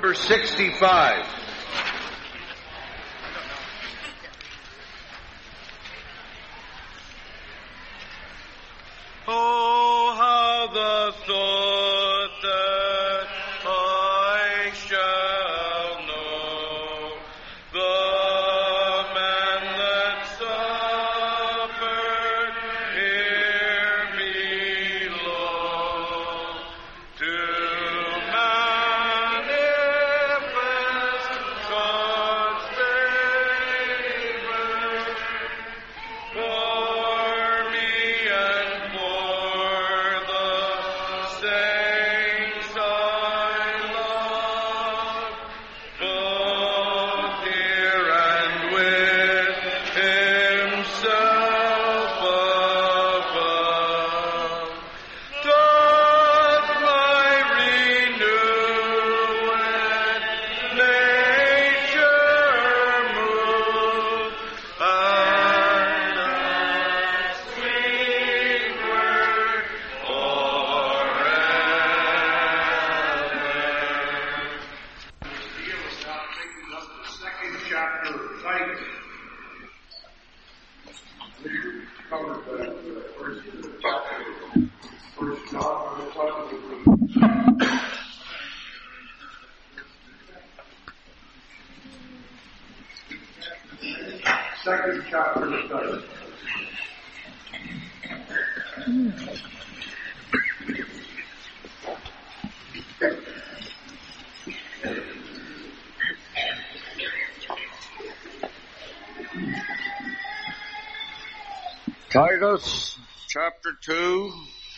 number 65. Oh, how the thought that I shall know the man that suffered here below to manifest God's favor for me and for the saints I love, both here and with Himself above. Doth my renewed nature move, and a sweet word forever. Deal is now taking up the second chapter of Titus. We covered the first chapter, First John, on the top of the second chapter of Titus. Titus chapter 2.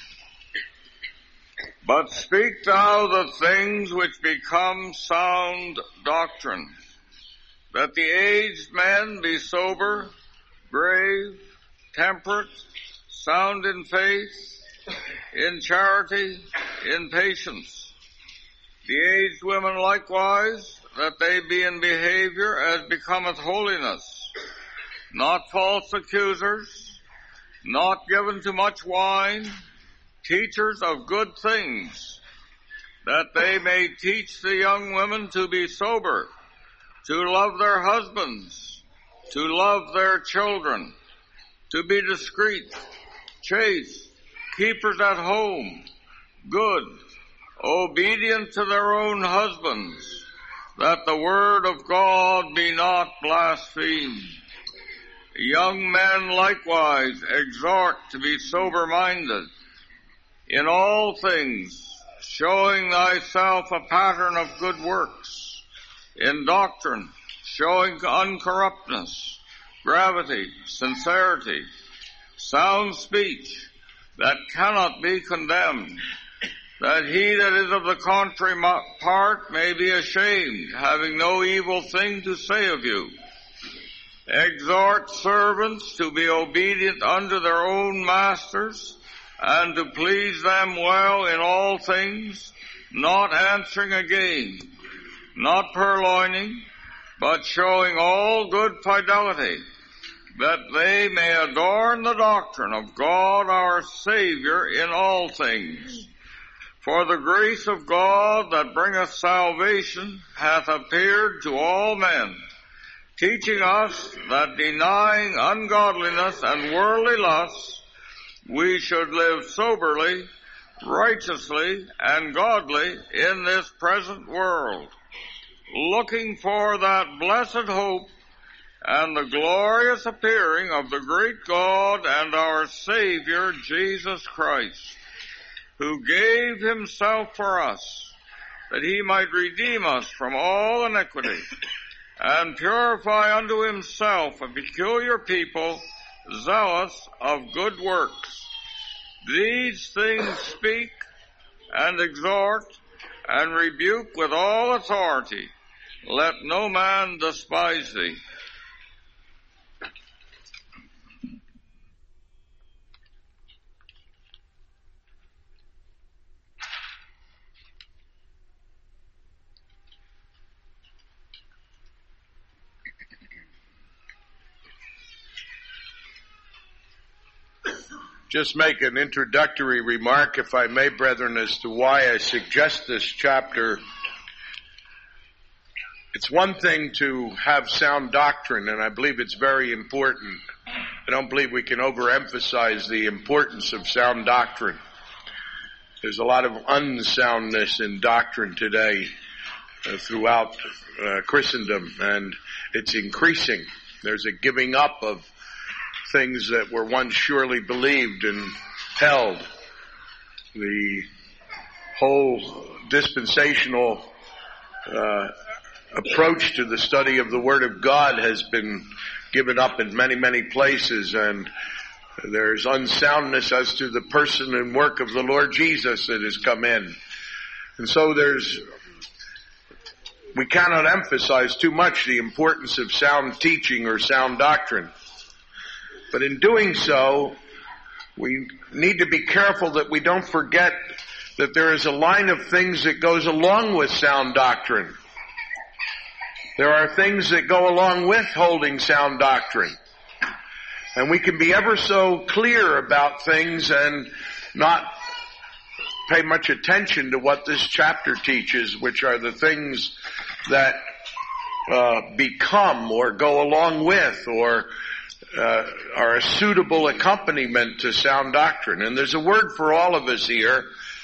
But speak thou the things which become sound doctrine, that the aged men be sober, grave, temperate, sound in faith, in charity, in patience. The aged women likewise, that they be in behavior as becometh holiness, not false accusers, not given to much wine, teachers of good things, that they may teach the young women to be sober, to love their husbands, to love their children, to be discreet, chaste, keepers at home, good, obedient to their own husbands, that the word of God be not blasphemed. Young men likewise exhort to be sober-minded, in all things showing thyself a pattern of good works, in doctrine showing uncorruptness, gravity, sincerity, sound speech that cannot be condemned, that he that is of the contrary part may be ashamed, having no evil thing to say of you. Exhort servants to be obedient unto their own masters, and to please them well in all things, not answering again, not purloining, but showing all good fidelity, that they may adorn the doctrine of God our Savior in all things. For the grace of God that bringeth salvation hath appeared to all men, teaching us that denying ungodliness and worldly lusts, we should live soberly, righteously, and godly in this present world, looking for that blessed hope and the glorious appearing of the great God and our Savior Jesus Christ, who gave himself for us, that he might redeem us from all iniquity, and purify unto himself a peculiar people, zealous of good works. These things speak and exhort and rebuke with all authority. Let no man despise thee. Just make an introductory remark, if I may, brethren, as to why I suggest this chapter. It's one thing to have sound doctrine, and I believe it's very important. I don't believe we can overemphasize the importance of sound doctrine. There's a lot of unsoundness in doctrine today throughout Christendom, and it's increasing. There's a giving up of things that were once surely believed and held. The whole dispensational approach to the study of the Word of God has been given up in many, many places, and there's unsoundness as to the person and work of the Lord Jesus that has come in. And so we cannot emphasize too much the importance of sound teaching or sound doctrine. But in doing so, we need to be careful that we don't forget that there is a line of things that goes along with sound doctrine. There are things that go along with holding sound doctrine. And we can be ever so clear about things and not pay much attention to what this chapter teaches, which are the things that become or go along with or are a suitable accompaniment to sound doctrine. And there's a word for all of us here.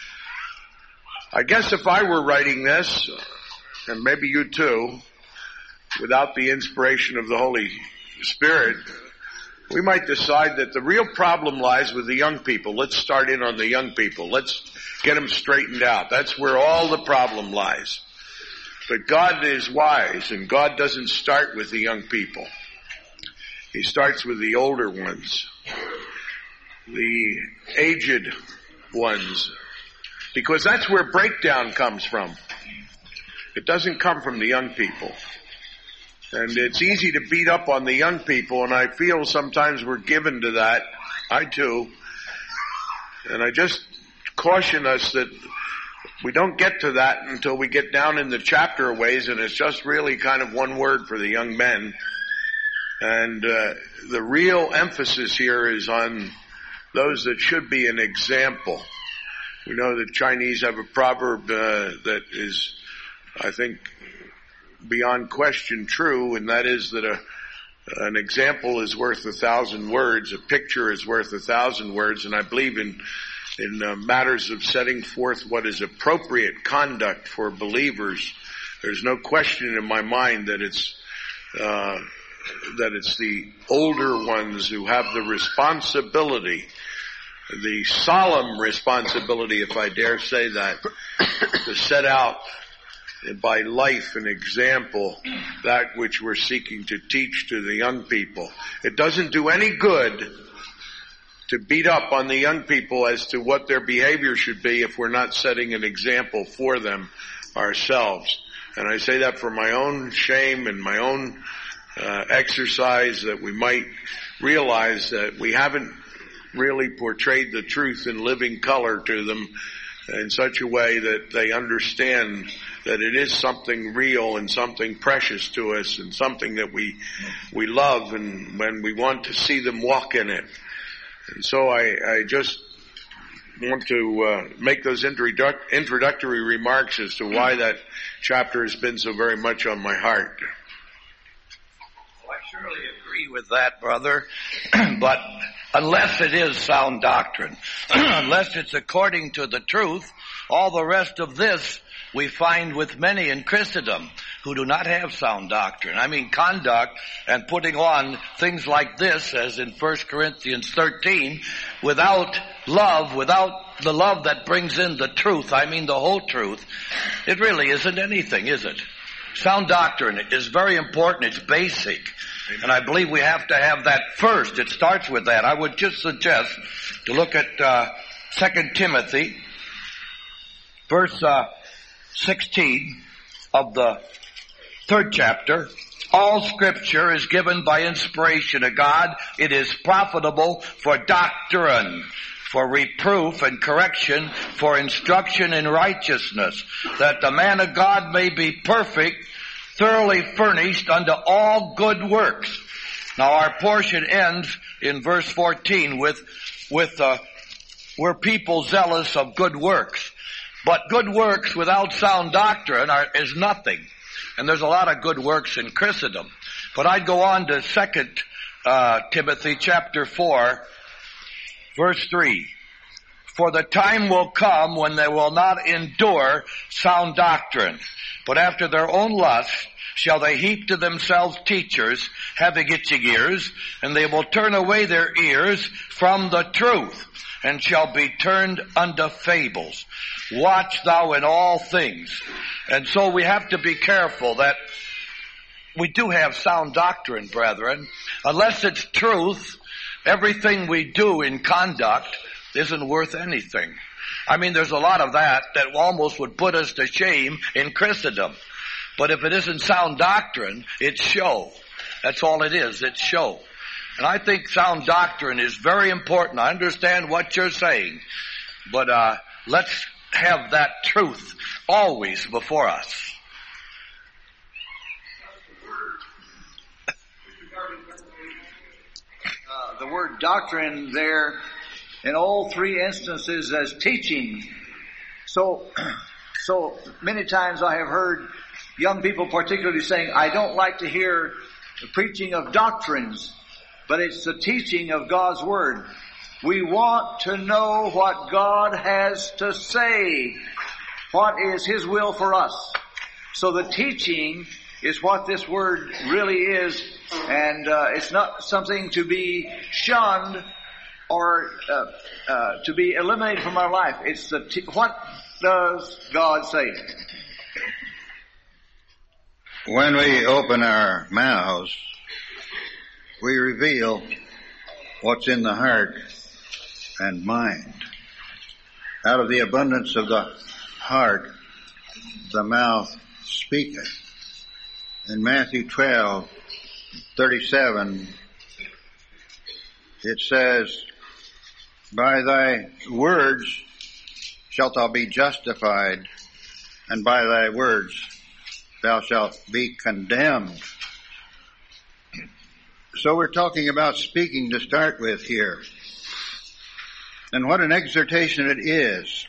I guess if I were writing this, and maybe you too, without the inspiration of the Holy Spirit, we might decide that the real problem lies with the young people. Let's start in on the young people. Let's get them straightened out. That's where all the problem lies. But God is wise, and God doesn't start with the young people. He starts with the older ones, the aged ones, because that's where breakdown comes from. It doesn't come from the young people. And it's easy to beat up on the young people, and I feel sometimes we're given to that. I too. And I just caution us that we don't get to that until we get down in the chapter ways, and it's just really kind of one word for the young men. And the real emphasis here is on those that should be an example. We know that Chinese have a proverb that is, I think, beyond question true, and that is that an example is worth 1,000 words, a picture is worth 1,000 words, and I believe in matters of setting forth what is appropriate conduct for believers, there's no question in my mind that it's the older ones who have the responsibility, the solemn responsibility, if I dare say that, to set out by life and example that which we're seeking to teach to the young people. It doesn't do any good to beat up on the young people as to what their behavior should be if we're not setting an example for them ourselves. And I say that for my own shame and my own exercise, that we might realize that we haven't really portrayed the truth in living color to them in such a way that they understand that it is something real and something precious to us and something that we love, and when we want to see them walk in it. And so I just want to make those introductory remarks as to why that chapter has been so very much on my heart. Well, I surely agree with that, brother, but unless it is sound doctrine, unless it's according to the truth, all the rest of this we find with many in Christendom who do not have sound doctrine. I mean, conduct and putting on things like this, as in 1 Corinthians 13, without love, without the love that brings in the truth, I mean the whole truth, it really isn't anything, is it? Sound doctrine is very important. It's basic. And I believe we have to have that first. It starts with that. I would just suggest to look at 2 Timothy, verse 16 of the 3rd chapter. All Scripture is given by inspiration of God. It is profitable for doctrine, for reproof and correction, for instruction in righteousness, that the man of God may be perfect, thoroughly furnished unto all good works. Now our portion ends in verse 14 with we're people zealous of good works. But good works without sound doctrine is nothing. And there's a lot of good works in Christendom. But I'd go on to 2 Timothy chapter 4, verse 3. For the time will come when they will not endure sound doctrine, but after their own lust shall they heap to themselves teachers, having itching ears, and they will turn away their ears from the truth, and shall be turned unto fables. Watch thou in all things. And so we have to be careful that we do have sound doctrine, brethren. Unless it's truth, everything we do in conduct isn't worth anything. I mean, there's a lot of that almost would put us to shame in Christendom. But if it isn't sound doctrine, it's show. That's all it is. It's show. And I think sound doctrine is very important. I understand what you're saying. But let's have that truth always before us. The word doctrine there in all three instances as teaching. So many times I have heard young people particularly saying, I don't like to hear the preaching of doctrines, but it's the teaching of God's Word. We want to know what God has to say. What is His will for us? So the teaching is what this Word really is, and it's not something to be shunned or to be eliminated from our life. It's what does God say? When we open our mouths, we reveal what's in the heart and mind. Out of the abundance of the heart, the mouth speaketh. In Matthew 12:37, it says, by thy words shalt thou be justified, and by thy words thou shalt be condemned. So we're talking about speaking to start with here. And what an exhortation it is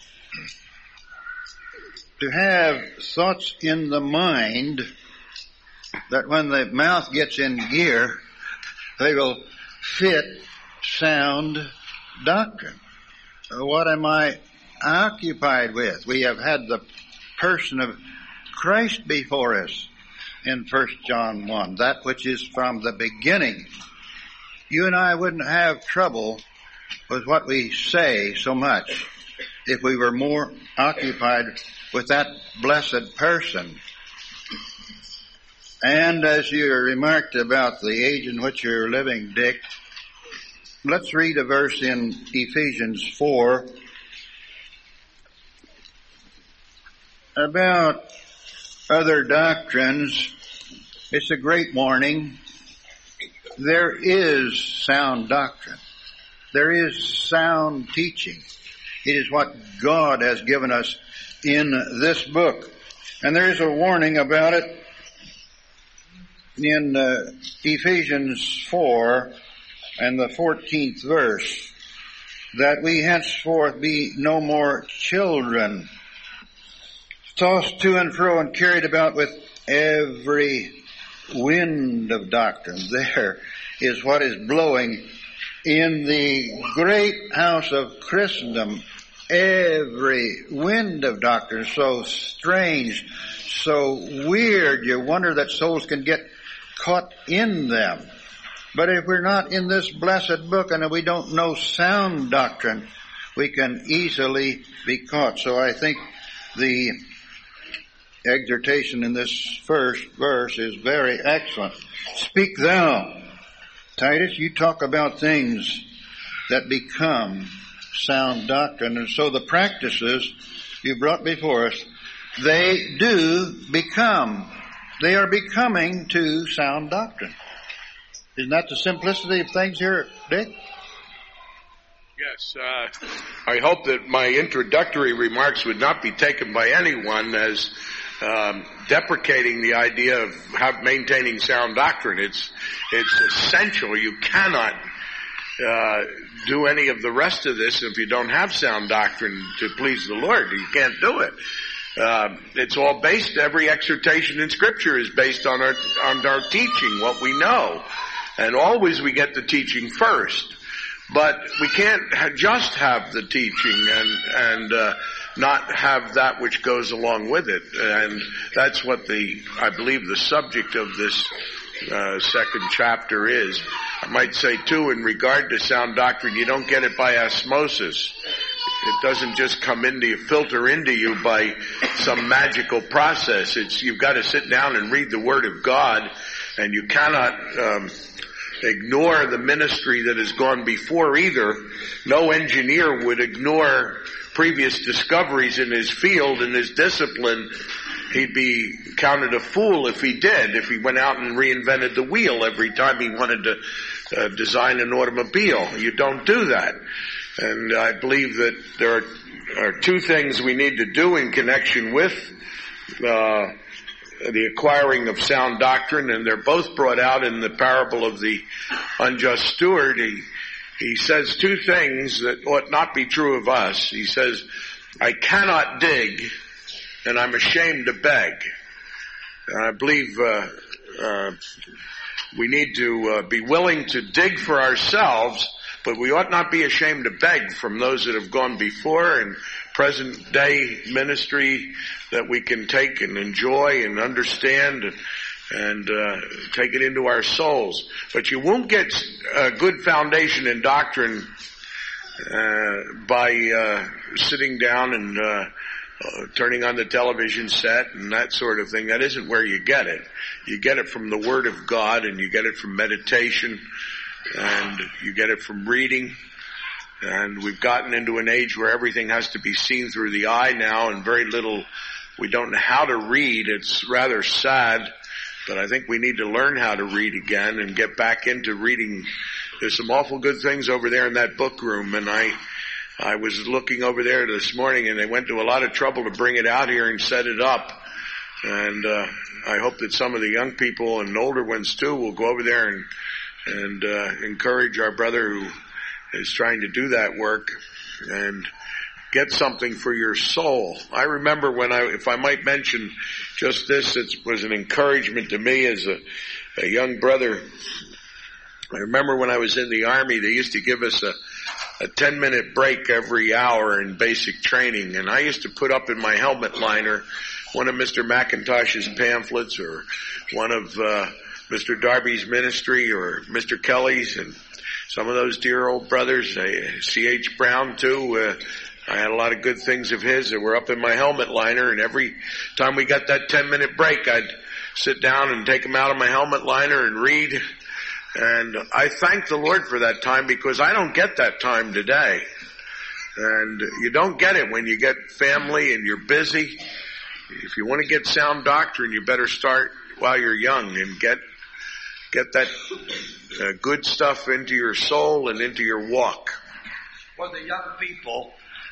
to have thoughts in the mind that when the mouth gets in gear, they will fit sound doctrine. What am I occupied with? We have had the person of Christ before us in 1 John 1, that which is from the beginning. You and I wouldn't have trouble with what we say so much if we were more occupied with that blessed person. And as you remarked about the age in which you're living, Dick, let's read a verse in Ephesians 4 about other doctrines. It's a great warning. There is sound doctrine. There is sound teaching. It is what God has given us in this book. And there is a warning about it in Ephesians 4 and the 14th verse, that we henceforth be no more children, tossed to and fro and carried about with every wind of doctrine. There is what is blowing in the great house of Christendom. Every wind of doctrine, so strange, so weird, you wonder that souls can get caught in them. But if we're not in this blessed book and if we don't know sound doctrine, we can easily be caught. So I think the exhortation in this first verse is very excellent. Speak thou. Titus, you talk about things that become sound doctrine. And so the practices you brought before us, they are becoming to sound doctrine. Isn't that the simplicity of things here, Dick? Yes, I hope that my introductory remarks would not be taken by anyone as deprecating the idea of maintaining sound doctrine. It's essential. You cannot do any of the rest of this if you don't have sound doctrine to please the Lord. You can't do it. It's all based, every exhortation in Scripture is based on our teaching, what we know. And always we get the teaching first. But we can't just have the teaching and not have that which goes along with it. And that's what I believe the subject of this second chapter is. I might say too, in regard to sound doctrine, you don't get it by osmosis. It doesn't just come into you, filter into you by some magical process. You've got to sit down and read the Word of God, and you cannot ignore the ministry that has gone before either. No engineer would ignore previous discoveries in his field and his discipline. He'd be counted a fool if he did, if he went out and reinvented the wheel every time he wanted to design an automobile. You don't do that. And I believe that there are two things we need to do in connection with the acquiring of sound doctrine, and they're both brought out in the parable of the unjust steward. He says two things that ought not be true of us. He says, I cannot dig, and I'm ashamed to beg. And I believe we need to be willing to dig for ourselves, but we ought not be ashamed to beg from those that have gone before and present day ministry that we can take and enjoy and understand and take it into our souls. But you won't get a good foundation in doctrine by sitting down and turning on the television set and that sort of thing. That isn't where you get it. You get it from the Word of God, and you get it from meditation, and you get it from reading. And we've gotten into an age where everything has to be seen through the eye now, and very little, we don't know how to read. It's rather sad, but I think we need to learn how to read again and get back into reading. There's some awful good things over there in that book room, and I was looking over there this morning, and they went to a lot of trouble to bring it out here and set it up. And I hope that some of the young people and older ones too will go over there and encourage our brother who is trying to do that work and get something for your soul. I remember if I might mention just this, it was an encouragement to me as a young brother. I remember when I was in the Army, they used to give us a 10-minute break every hour in basic training, and I used to put up in my helmet liner one of Mr. McIntosh's pamphlets or one of Mr. Darby's ministry or Mr. Kelly's, and some of those dear old brothers, C.H. Brown too. I had a lot of good things of his that were up in my helmet liner, and every time we got that 10-minute break, I'd sit down and take them out of my helmet liner and read. And I thank the Lord for that time, because I don't get that time today. And you don't get it when you get family and you're busy. If you want to get sound doctrine, you better start while you're young and get that good stuff into your soul and into your walk. For the young people,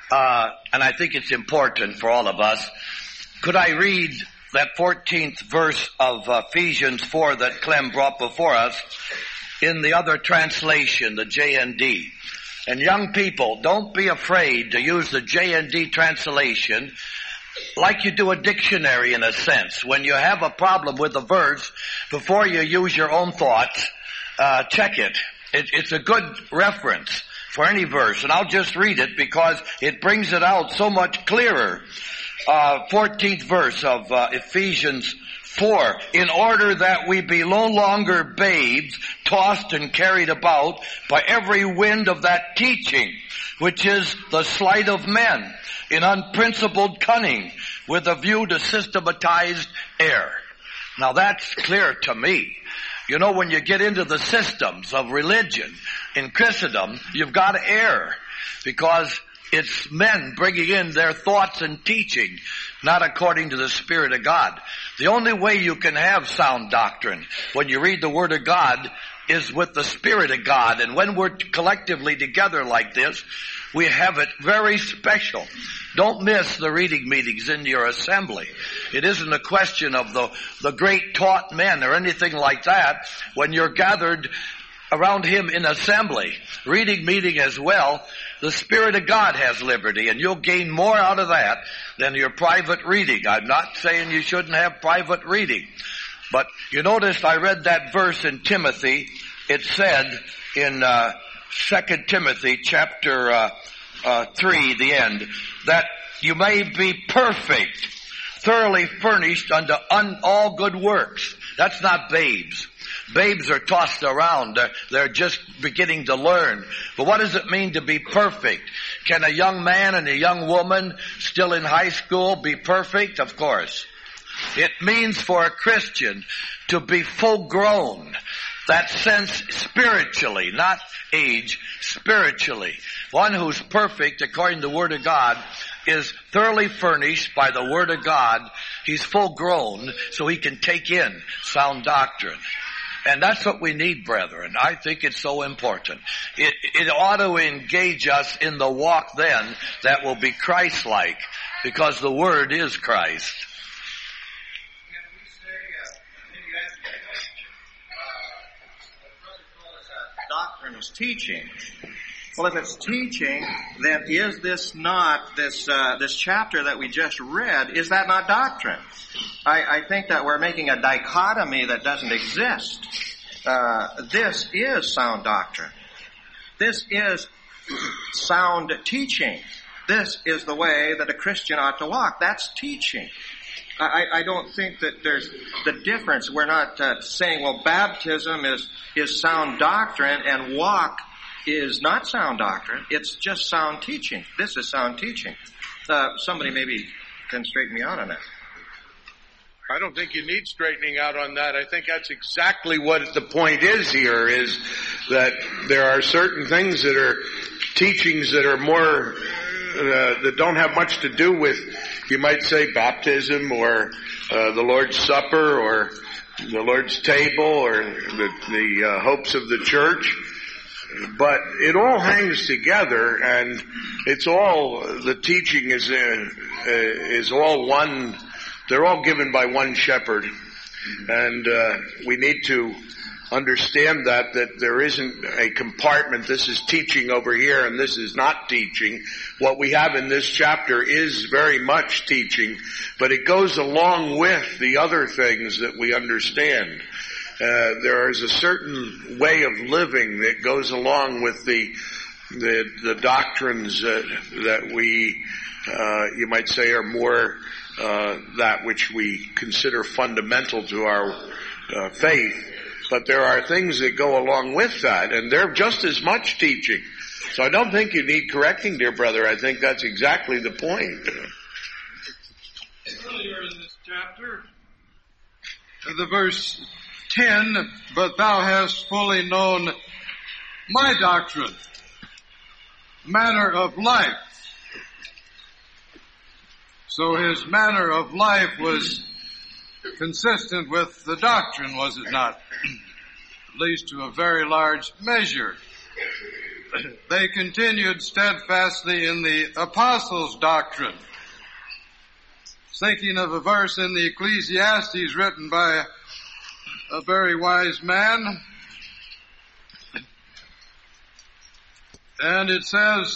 and I think it's important for all of us, could I read that 14th verse of Ephesians 4 that Clem brought before us in the other translation, the JND? And young people, don't be afraid to use the JND translation like you do a dictionary in a sense. When you have a problem with a verse, before you use your own thoughts, check it. It's a good reference for any verse. And I'll just read it because it brings it out so much clearer. 14th verse of Ephesians 4. In order that we be no longer babes, tossed and carried about by every wind of that teaching, which is the sleight of men, in unprincipled cunning, with a view to systematized error. Now that's clear to me. You know, when you get into the systems of religion in Christendom, you've got to err, because it's men bringing in their thoughts and teaching, not according to the Spirit of God. The only way you can have sound doctrine when you read the Word of God is with the Spirit of God. And when we're collectively together like this, we have it very special. Don't miss the reading meetings in your assembly. It isn't a question of the great taught men or anything like that. When you're gathered around him in assembly, reading meeting as well, The Spirit of God has liberty, and you'll gain more out of that than your private reading. I'm not saying you shouldn't have private reading. But you notice I read that verse in Timothy. It said in 2 Timothy chapter 3, the end, that you may be perfect, thoroughly furnished unto all good works. That's not babes. Babes are tossed around. They're just beginning to learn. But what does it mean to be perfect? Can a young man and a young woman still in high school be perfect? Of course. It means for a Christian to be full grown. That sense spiritually, not age, spiritually. One who's perfect, according to the Word of God, is thoroughly furnished by the Word of God. He's full grown, so he can take in sound doctrine. And that's what we need, brethren. I think it's so important. It ought to engage us in the walk then that will be Christ-like, because the Word is Christ. Can we say, maybe ask you a question, Brother told us that doctrine is teaching. Well, if it's teaching, then is this not, this chapter that we just read, is that not doctrine? I think that we're making a dichotomy that doesn't exist. This is sound doctrine. This is sound teaching. This is the way that a Christian ought to walk. That's teaching. I don't think that there's the difference. We're not saying, well, baptism is sound doctrine and walk is not sound doctrine. It's just sound teaching. This is sound teaching. Somebody maybe can straighten me out on that. I don't think you need straightening out on that. I think that's exactly what the point is here, is that there are certain things that are teachings that are more, that don't have much to do with, you might say, baptism or the Lord's Supper or the Lord's table or the hopes of the church. But it all hangs together, and it's all, the teaching is all one. They're all given by one shepherd, and we need to understand that there isn't a compartment. This is teaching over here, and this is not teaching. What we have in this chapter is very much teaching, but it goes along with the other things that we understand. There is a certain way of living that goes along with the doctrines that we, you might say, are more that which we consider fundamental to our faith. But there are things that go along with that, and they're just as much teaching. So I don't think you need correcting, dear brother. I think that's exactly the point. Earlier in this chapter, the verse 10, but thou hast fully known my doctrine, manner of life. So his manner of life was consistent with the doctrine, was it not? At least to a very large measure. They continued steadfastly in the apostles' doctrine. Thinking of a verse in the Ecclesiastes written by a very wise man. And it says,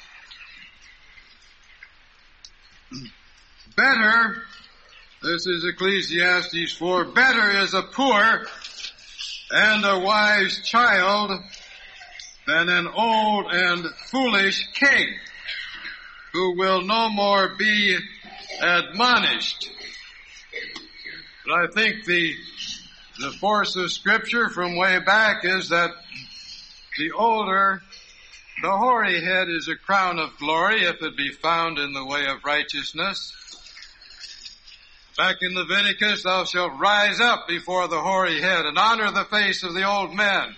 better, this is Ecclesiastes 4, better is a poor and a wise child than an old and foolish king who will no more be admonished. But I think the force of Scripture from way back is that the older, the hoary head is a crown of glory if it be found in the way of righteousness. Back in Leviticus, thou shalt rise up before the hoary head and honor the face of the old man,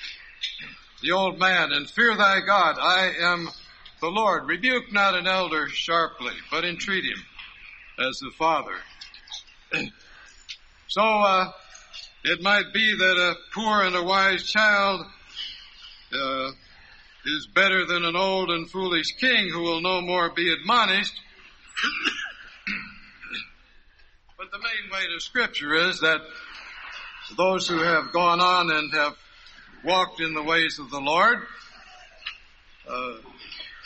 and fear thy God. I am the Lord. Rebuke not an elder sharply, but entreat him as the father. So, it might be that a poor and a wise child is better than an old and foolish king who will no more be admonished. But the main way to Scripture is that those who have gone on and have walked in the ways of the Lord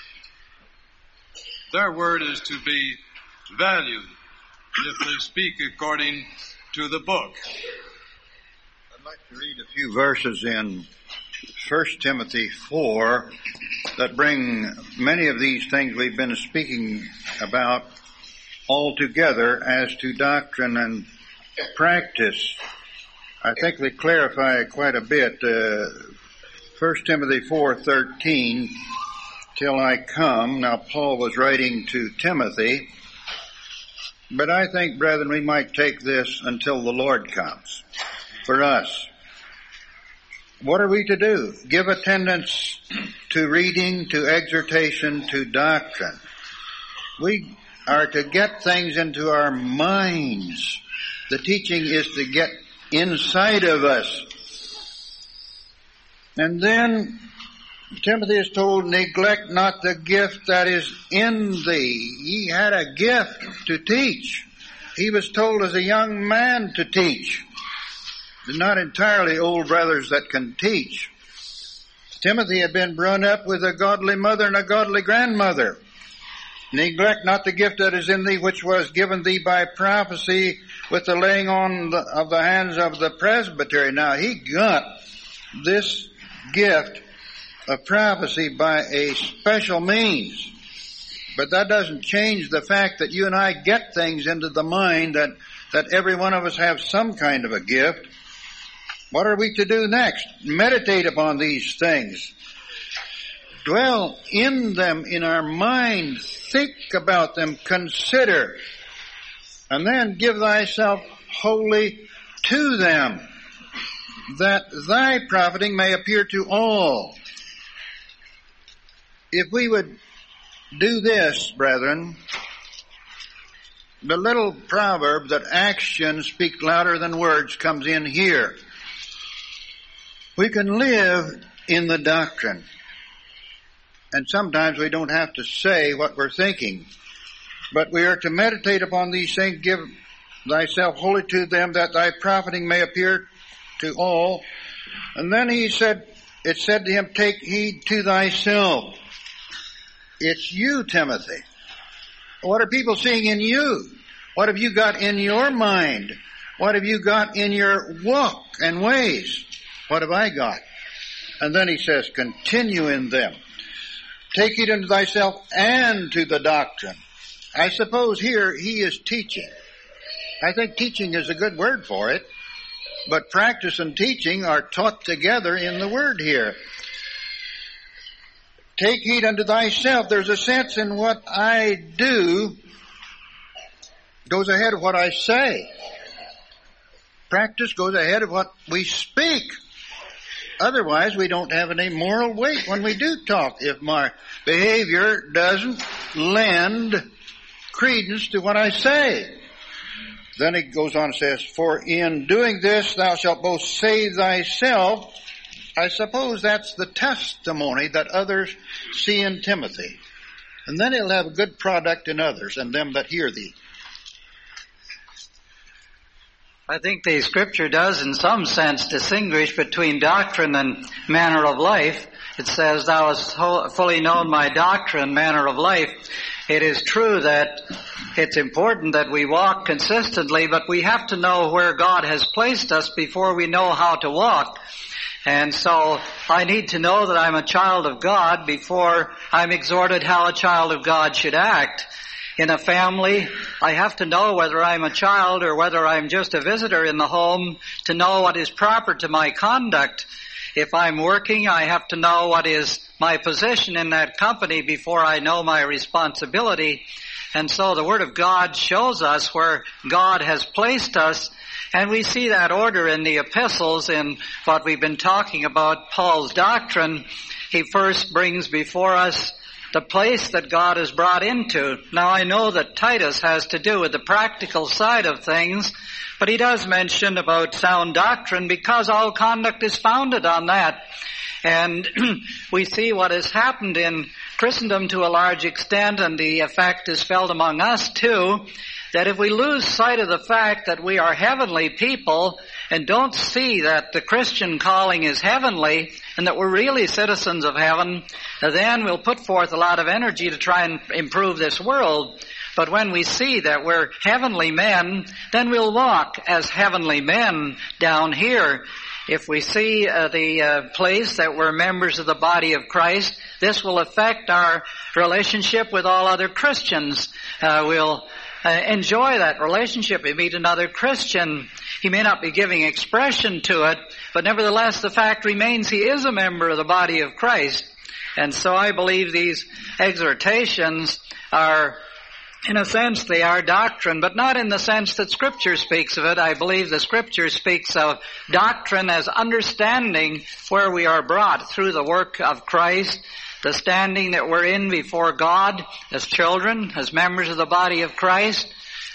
their word is to be valued if they speak according to the book. I'd like to read a few verses in 1 Timothy 4 that bring many of these things we've been speaking about all together as to doctrine and practice. I think they clarify quite a bit. 1 Timothy 4:13, till I come. Now, Paul was writing to Timothy, but I think, brethren, we might take this until the Lord comes for us. What are we to do? Give attendance to reading, to exhortation, to doctrine. We are to get things into our minds. The teaching is to get inside of us. And then Timothy is told, neglect not the gift that is in thee. He had a gift to teach. He was told as a young man to teach. They're not entirely old brothers that can teach. Timothy had been brought up with a godly mother and a godly grandmother. Neglect not the gift that is in thee, which was given thee by prophecy with the laying on of the hands of the presbytery. Now, he got this gift of prophecy by a special means. But that doesn't change the fact that you and I get things into the mind that every one of us have some kind of a gift. What are we to do next? Meditate upon these things. Dwell in them in our mind. Think about them. Consider. And then give thyself wholly to them, that thy profiting may appear to all. If we would do this, brethren, the little proverb that actions speak louder than words comes in here. We can live in the doctrine. And sometimes we don't have to say what we're thinking. But we are to meditate upon these things, give thyself wholly to them, that thy profiting may appear to all. And then it said to him, take heed to thyself. It's you, Timothy. What are people seeing in you? What have you got in your mind? What have you got in your walk and ways? What have I got? And then he says, continue in them. Take heed unto thyself and to the doctrine. I suppose here he is teaching. I think teaching is a good word for it. But practice and teaching are taught together in the word here. Take heed unto thyself. There's a sense in what I do goes ahead of what I say. Practice goes ahead of what we speak. Otherwise, we don't have any moral weight when we do talk. If my behavior doesn't lend credence to what I say. Then he goes on and says, for in doing this thou shalt both save thyself. I suppose that's the testimony that others see in Timothy. And then he'll have a good product in others and them that hear thee. I think the scripture does in some sense distinguish between doctrine and manner of life. It says, thou hast fully known my doctrine, manner of life. It is true that it's important that we walk consistently, but we have to know where God has placed us before we know how to walk. And so I need to know that I'm a child of God before I'm exhorted how a child of God should act. In a family, I have to know whether I'm a child or whether I'm just a visitor in the home to know what is proper to my conduct. If I'm working, I have to know what is my position in that company before I know my responsibility. And so the Word of God shows us where God has placed us, and we see that order in the epistles in what we've been talking about, Paul's doctrine. He first brings before us the place that God has brought into. Now I know that Titus has to do with the practical side of things, but he does mention about sound doctrine because all conduct is founded on that. And we see what has happened in Christendom to a large extent, and the effect is felt among us too, that if we lose sight of the fact that we are heavenly people and don't see that the Christian calling is heavenly and that we're really citizens of heaven, then we'll put forth a lot of energy to try and improve this world. But when we see that we're heavenly men, then we'll walk as heavenly men down here. If we see the place that we're members of the body of Christ, this will affect our relationship with all other Christians. We'll enjoy that relationship. We meet another Christian. He may not be giving expression to it, but nevertheless the fact remains he is a member of the body of Christ. And so I believe these exhortations are, in a sense, they are doctrine, but not in the sense that Scripture speaks of it. I believe the Scripture speaks of doctrine as understanding where we are brought through the work of Christ, the standing that we're in before God as children, as members of the body of Christ.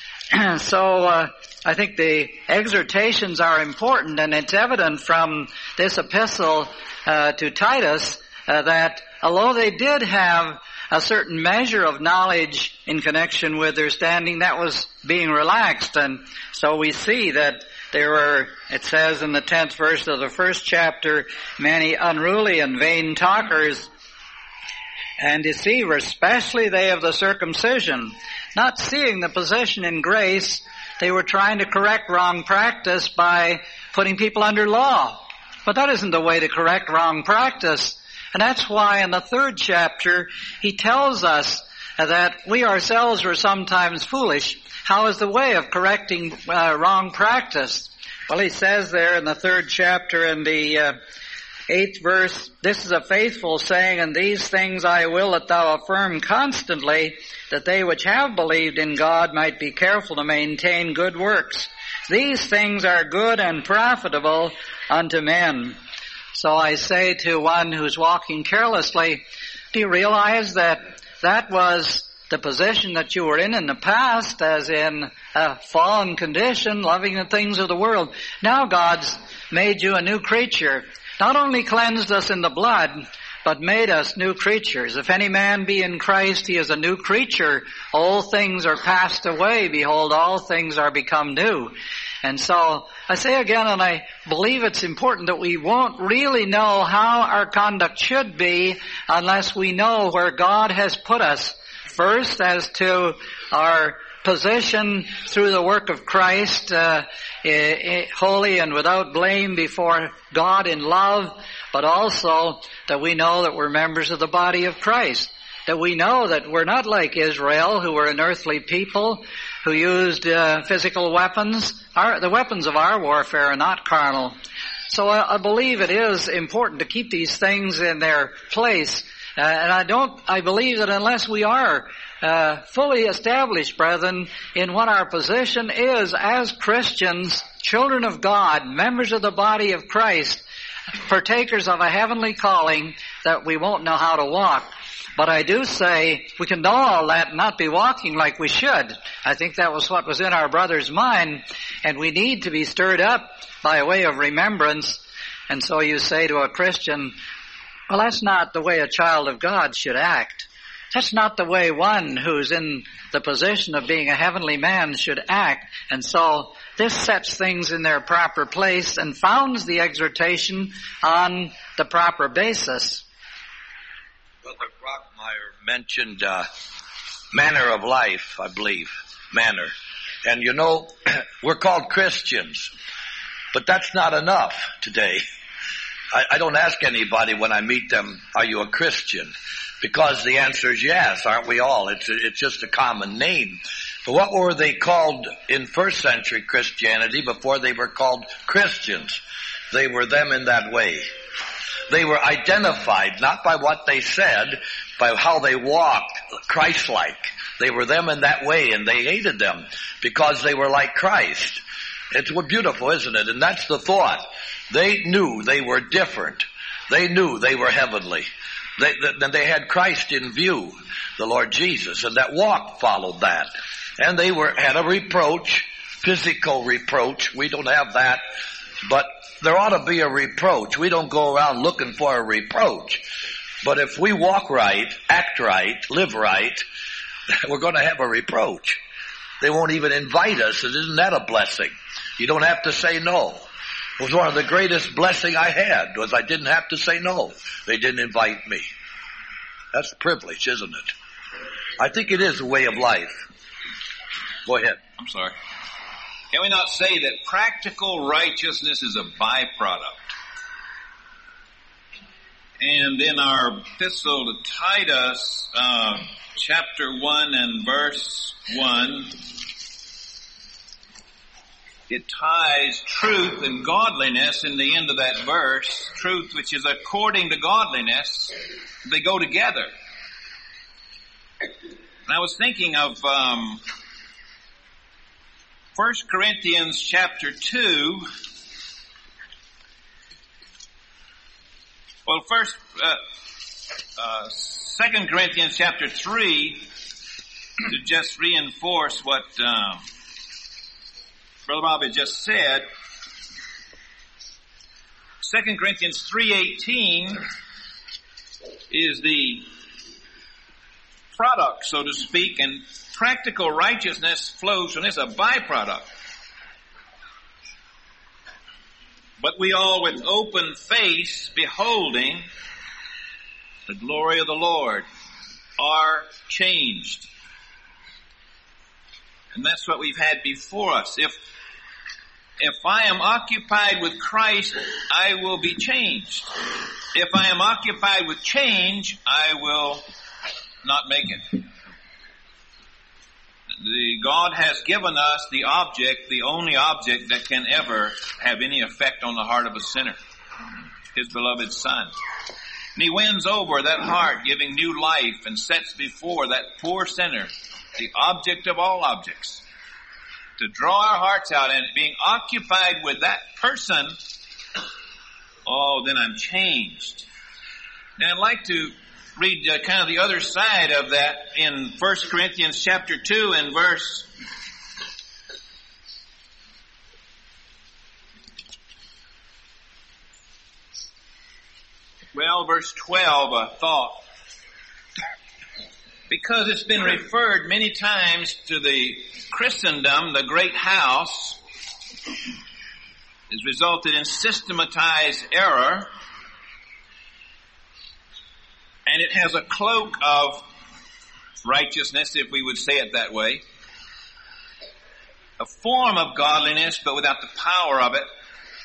So I think the exhortations are important, and it's evident from this epistle to Titus that although they did have a certain measure of knowledge in connection with their standing, that was being relaxed. And so we see that there were, it says in the 10th verse of the first chapter, many unruly and vain talkers and deceivers, especially they of the circumcision. Not seeing the position in grace, they were trying to correct wrong practice by putting people under law. But that isn't the way to correct wrong practice. And that's why in the 3rd chapter, he tells us that we ourselves were sometimes foolish. How is the way of correcting wrong practice? Well, he says there in the 3rd chapter in the 8th verse, this is a faithful saying, and these things I will that thou affirm constantly, that they which have believed in God might be careful to maintain good works. These things are good and profitable unto men. So I say to one who's walking carelessly, do you realize that that was the position that you were in the past, as in a fallen condition, loving the things of the world? Now God's made you a new creature. Not only cleansed us in the blood, but made us new creatures. If any man be in Christ, he is a new creature. Old things are passed away. Behold, all things are become new. And so I say again, and I believe it's important that we won't really know how our conduct should be unless we know where God has put us. First, as to our position through the work of Christ, holy and without blame before God in love, but also that we know that we're members of the body of Christ. That we know that we're not like Israel, who were an earthly people, who used physical weapons. The weapons of our warfare are not carnal. So I believe it is important to keep these things in their place. And I believe that unless we are fully established, brethren, in what our position is as Christians, children of God, members of the body of Christ, partakers of a heavenly calling, that we won't know how to walk. But I do say we can know all that and not be walking like we should. I think that was what was in our brother's mind, and we need to be stirred up by way of remembrance. And so you say to a Christian, well, that's not the way a child of God should act. That's not the way one who's in the position of being a heavenly man should act. And so this sets things in their proper place and founds the exhortation on the proper basis. Brother Brockmeyer mentioned manner of life, I believe. Manner. And you know, we're called Christians. But that's not enough today. I don't ask anybody when I meet them, are you a Christian? Because the answer is yes, aren't we all? It's just a common name. But what were they called in first century Christianity before they were called Christians? They were them in that way. They were identified not by what they said, by how they walked, Christ-like. They were them in that way, and they hated them because they were like Christ. It's beautiful, isn't it? And that's the thought. They knew they were different. They knew they were heavenly. They had Christ in view, the Lord Jesus, and that walk followed that. And they had a reproach, physical reproach. We don't have that, but there ought to be a reproach. We don't go around looking for a reproach. But if we walk right, act right, live right, we're going to have a reproach. They won't even invite us. Isn't that a blessing? You don't have to say no. It was one of the greatest blessing I had, was I didn't have to say no. They didn't invite me. That's a privilege, isn't it? I think it is a way of life. Go ahead. I'm sorry. Can we not say that practical righteousness is a byproduct? And in our epistle to Titus, chapter 1 and verse 1, it ties truth and godliness in the end of that verse. Truth, which is according to godliness, they go together. And I was thinking of 1 Corinthians chapter 2. Well, 2 Corinthians chapter 3, to just reinforce what Brother Bobby just said. 2 Corinthians 3:18 is the product, so to speak, and practical righteousness flows from this, a byproduct. But we all with open face, beholding the glory of the Lord, are changed. And that's what we've had before us. If I am occupied with Christ, I will be changed. If I am occupied with change, I will not make it. God has given us the object, the only object that can ever have any effect on the heart of a sinner, His beloved Son. And He wins over that heart, giving new life, and sets before that poor sinner the object of all objects. To draw our hearts out and being occupied with that person, oh, then I'm changed. Now I'd like to read kind of the other side of that in 1 Corinthians chapter 2 and verse 12, a thought. Because it's been referred many times to the Christendom, the great house, has resulted in systematized error. And it has a cloak of righteousness, if we would say it that way. A form of godliness, but without the power of it.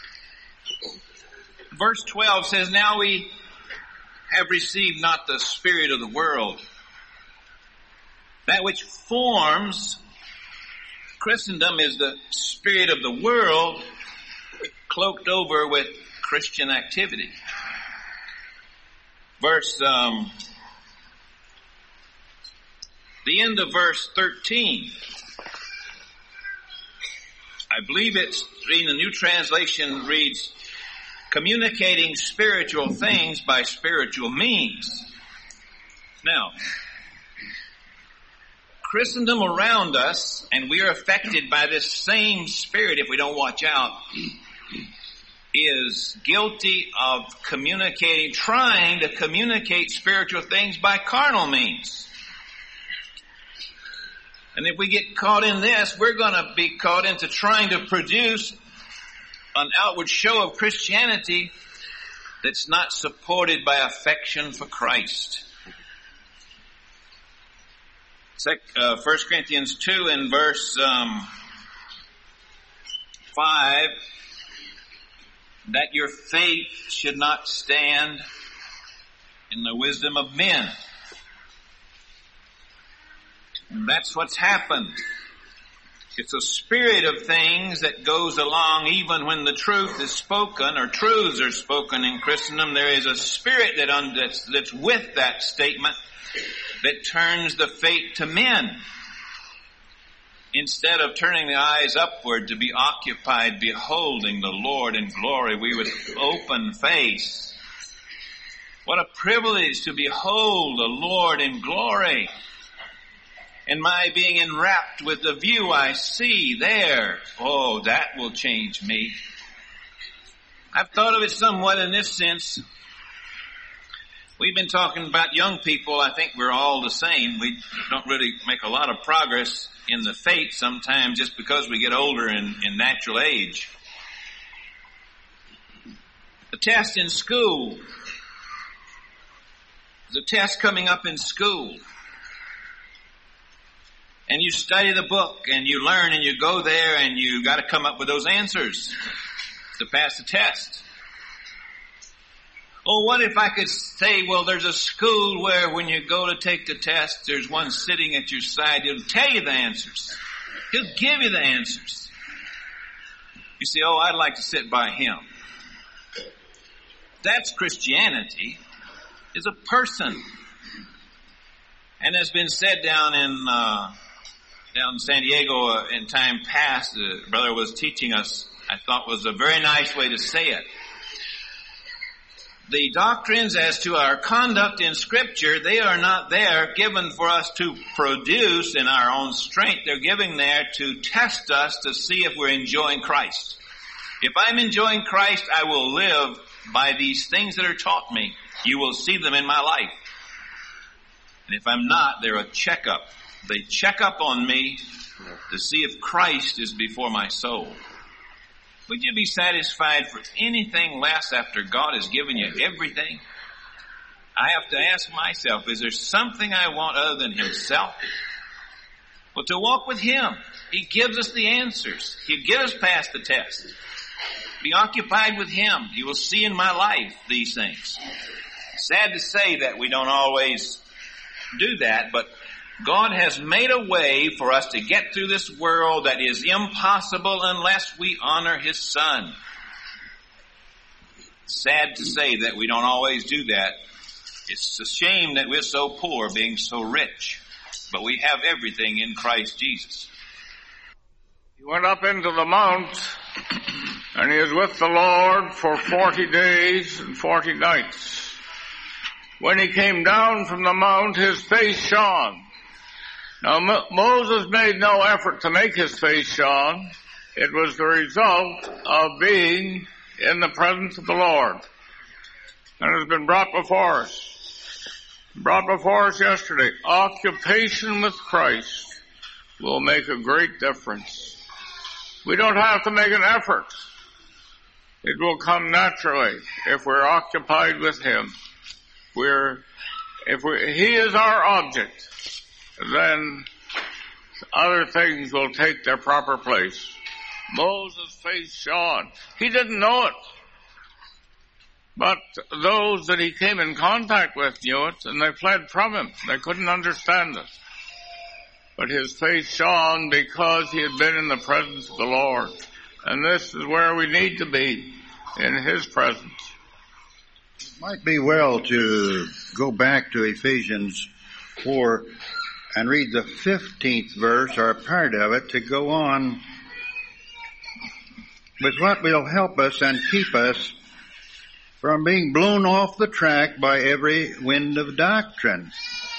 Verse 12 says, now we have received not the spirit of the world. That which forms Christendom is the spirit of the world, cloaked over with Christian activity. The end of verse 13. I believe it's, in the New Translation, reads, communicating spiritual things by spiritual means. Now, Christendom around us, and we are affected by this same spirit if we don't watch out, is guilty of trying to communicate spiritual things by carnal means. And if we get caught in this, we're going to be caught into trying to produce an outward show of Christianity that's not supported by affection for Christ. 1 Corinthians 2 and verse 5, that your faith should not stand in the wisdom of men. And that's what's happened. It's a spirit of things that goes along even when the truth is spoken or truths are spoken in Christendom. There is a spirit that's with that statement that turns the faith to men. Instead of turning the eyes upward to be occupied beholding the Lord in glory, we with open face. What a privilege to behold the Lord in glory. And my being enwrapped with the view I see there, oh, that will change me. I've thought of it somewhat in this sense. We've been talking about young people. I think we're all the same. We don't really make a lot of progress in the faith sometimes just because we get older in natural age. The test in school. There's a test coming up in school. And you study the book and you learn and you go there and you got to come up with those answers to pass the test. Oh, what if I could say, well, there's a school where when you go to take the test, there's one sitting at your side. He'll tell you the answers. He'll give you the answers. You say, oh, I'd like to sit by him. That's Christianity. Is a person. And as been said down in San Diego in time past, the brother was teaching us, I thought was a very nice way to say it. The doctrines as to our conduct in Scripture, they are not there given for us to produce in our own strength. They're given there to test us to see if we're enjoying Christ. If I'm enjoying Christ, I will live by these things that are taught me. You will see them in my life. And if I'm not, they're a checkup. They check up on me to see if Christ is before my soul. Would you be satisfied for anything less after God has given you everything? I have to ask myself, is there something I want other than Himself? Well, to walk with Him, He gives us the answers. He'll get us past the test. Be occupied with Him. You will see in my life these things. Sad to say that we don't always do that, but God has made a way for us to get through this world that is impossible unless we honor His Son. Sad to say that we don't always do that. It's a shame that we're so poor being so rich, but we have everything in Christ Jesus. He went up into the mount, and he was with the Lord for 40 days and 40 nights. When he came down from the mount, his face shone. Now, Moses made no effort to make his face shine. It was the result of being in the presence of the Lord. And it has been brought before us. Brought before us yesterday. Occupation with Christ will make a great difference. We don't have to make an effort. It will come naturally if we're occupied with Him. He is our object, then other things will take their proper place. Moses' face shone. He didn't know it. But those that he came in contact with knew it, and they fled from him. They couldn't understand it. But his face shone because he had been in the presence of the Lord. And this is where we need to be, in His presence. It might be well to go back to Ephesians 4 and read the 15th verse, or a part of it, to go on with what will help us and keep us from being blown off the track by every wind of doctrine.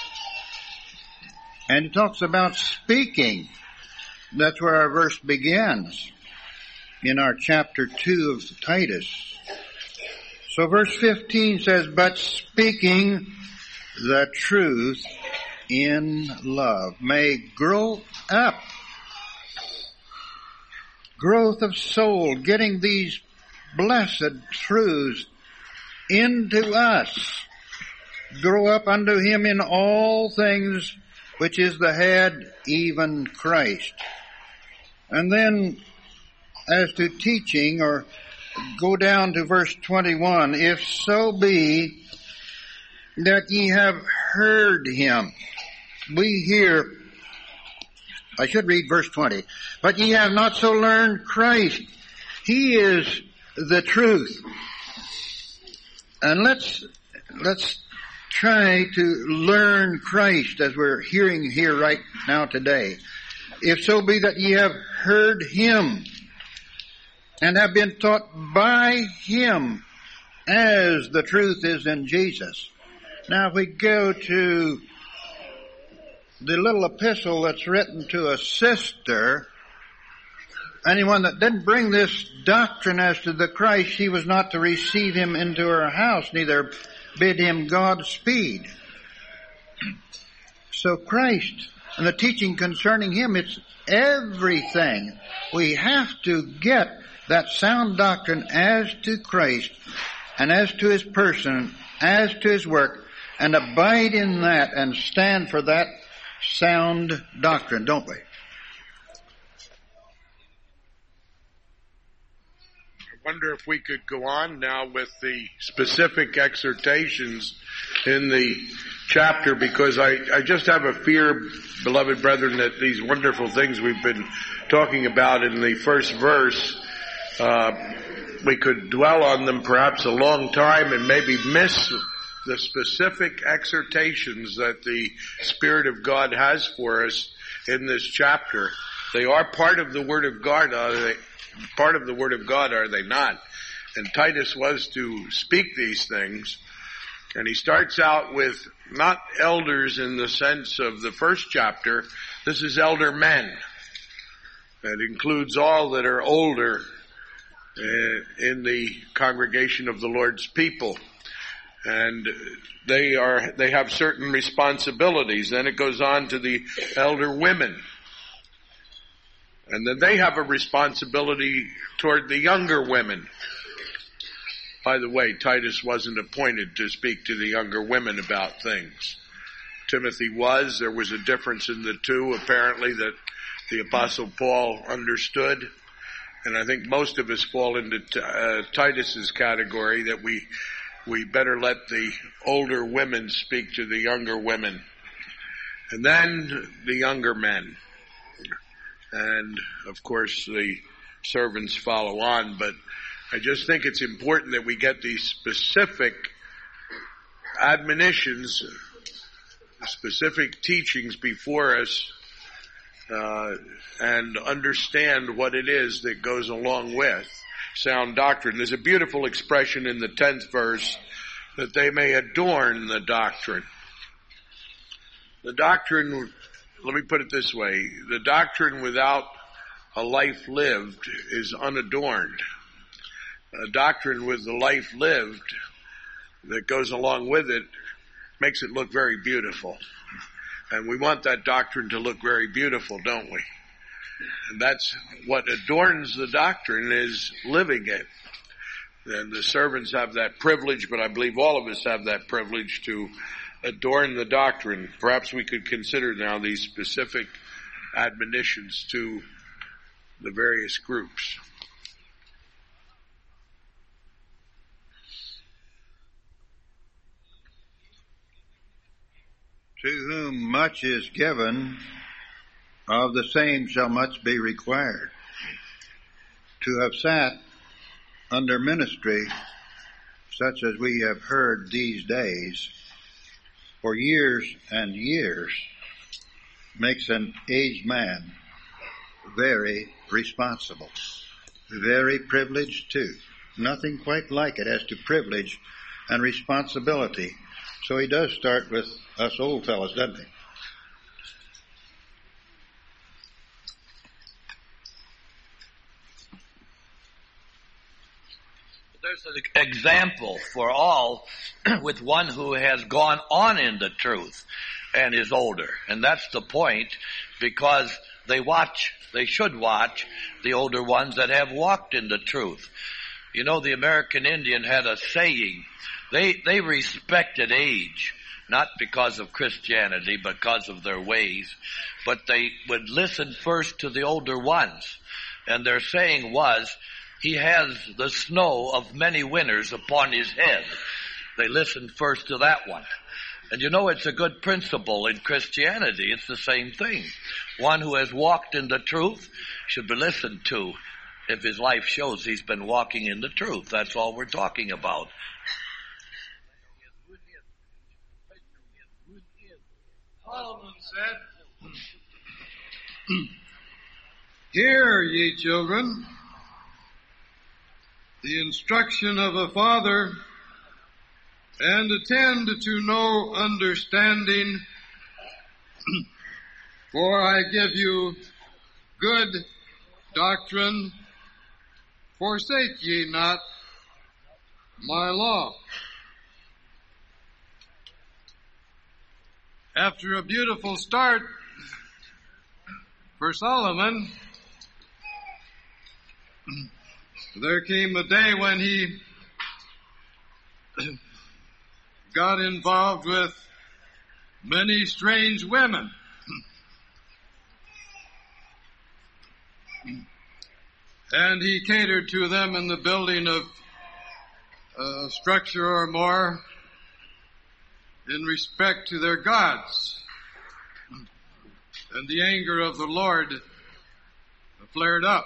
And it talks about speaking. That's where our verse begins in our chapter 2 of Titus. So verse 15 says, but speaking the truth in love may grow up. Growth of soul, getting these blessed truths into us. Grow up unto Him in all things, which is the head, even Christ. And then, as to teaching, or go down to verse 21, if so be that ye have heard Him. We hear, I should read verse 20, but ye have not so learned Christ. He is the truth. And let's try to learn Christ as we're hearing here right now today. If so be that ye have heard Him and have been taught by Him as the truth is in Jesus. Now if we go to the little epistle that's written to a sister, anyone that didn't bring this doctrine as to the Christ, she was not to receive Him into her house, neither bid him Godspeed. So Christ and the teaching concerning him, it's everything. We have to get that sound doctrine as to Christ and as to his person, as to his work, and abide in that and stand for that sound doctrine, don't we? I wonder if we could go on now with the specific exhortations in the chapter, because I just have a fear, beloved brethren, that these wonderful things we've been talking about in the first verse, we could dwell on them perhaps a long time and maybe miss the specific exhortations that the Spirit of God has for us in this chapter. They are part of the Word of God, are they? Part of the Word of God, are they not? And Titus was to speak these things. And he starts out with not elders in the sense of the first chapter. This is elder men. That includes all that are older in the congregation of the Lord's people. And they have certain responsibilities. Then it goes on to the elder women. And then they have a responsibility toward the younger women. By the way, Titus wasn't appointed to speak to the younger women about things. Timothy was. There was a difference in the two, apparently, that the Apostle Paul understood. And I think most of us fall into Titus's category, that we better let the older women speak to the younger women. And then the younger men. And, of course, the servants follow on. But I just think it's important that we get these specific admonitions, specific teachings before us, and understand what it is that goes along with sound doctrine. There's a beautiful expression in the 10th verse, that they may adorn the doctrine. The doctrine, let me put it this way, the doctrine without a life lived is unadorned. A doctrine with the life lived that goes along with it makes it look very beautiful. And we want that doctrine to look very beautiful, don't we? And that's what adorns the doctrine, is living it. And the servants have that privilege, but I believe all of us have that privilege to adorn the doctrine. Perhaps we could consider now these specific admonitions to the various groups. To whom much is given, of the same shall much be required. To have sat under ministry, such as we have heard these days, for years and years, makes an aged man very responsible, very privileged too. Nothing quite like it as to privilege and responsibility. So he does start with us old fellows, doesn't he? There's an example for all with one who has gone on in the truth and is older. And that's the point, because they should watch the older ones that have walked in the truth. You know, the American Indian had a saying. They respected age, not because of Christianity, but because of their ways. But they would listen first to the older ones. And their saying was, he has the snow of many winters upon his head. They listened first to that one. And you know, it's a good principle in Christianity. It's the same thing. One who has walked in the truth should be listened to if his life shows he's been walking in the truth. That's all we're talking about. Solomon said, "Hear, ye children, the instruction of a father, and attend to no understanding, for I give you good doctrine. Forsake ye not my law." after a beautiful start for Solomon, there came a day when he got involved with many strange women. And he catered to them in the building of a structure or more in respect to their gods. And the anger of the Lord flared up.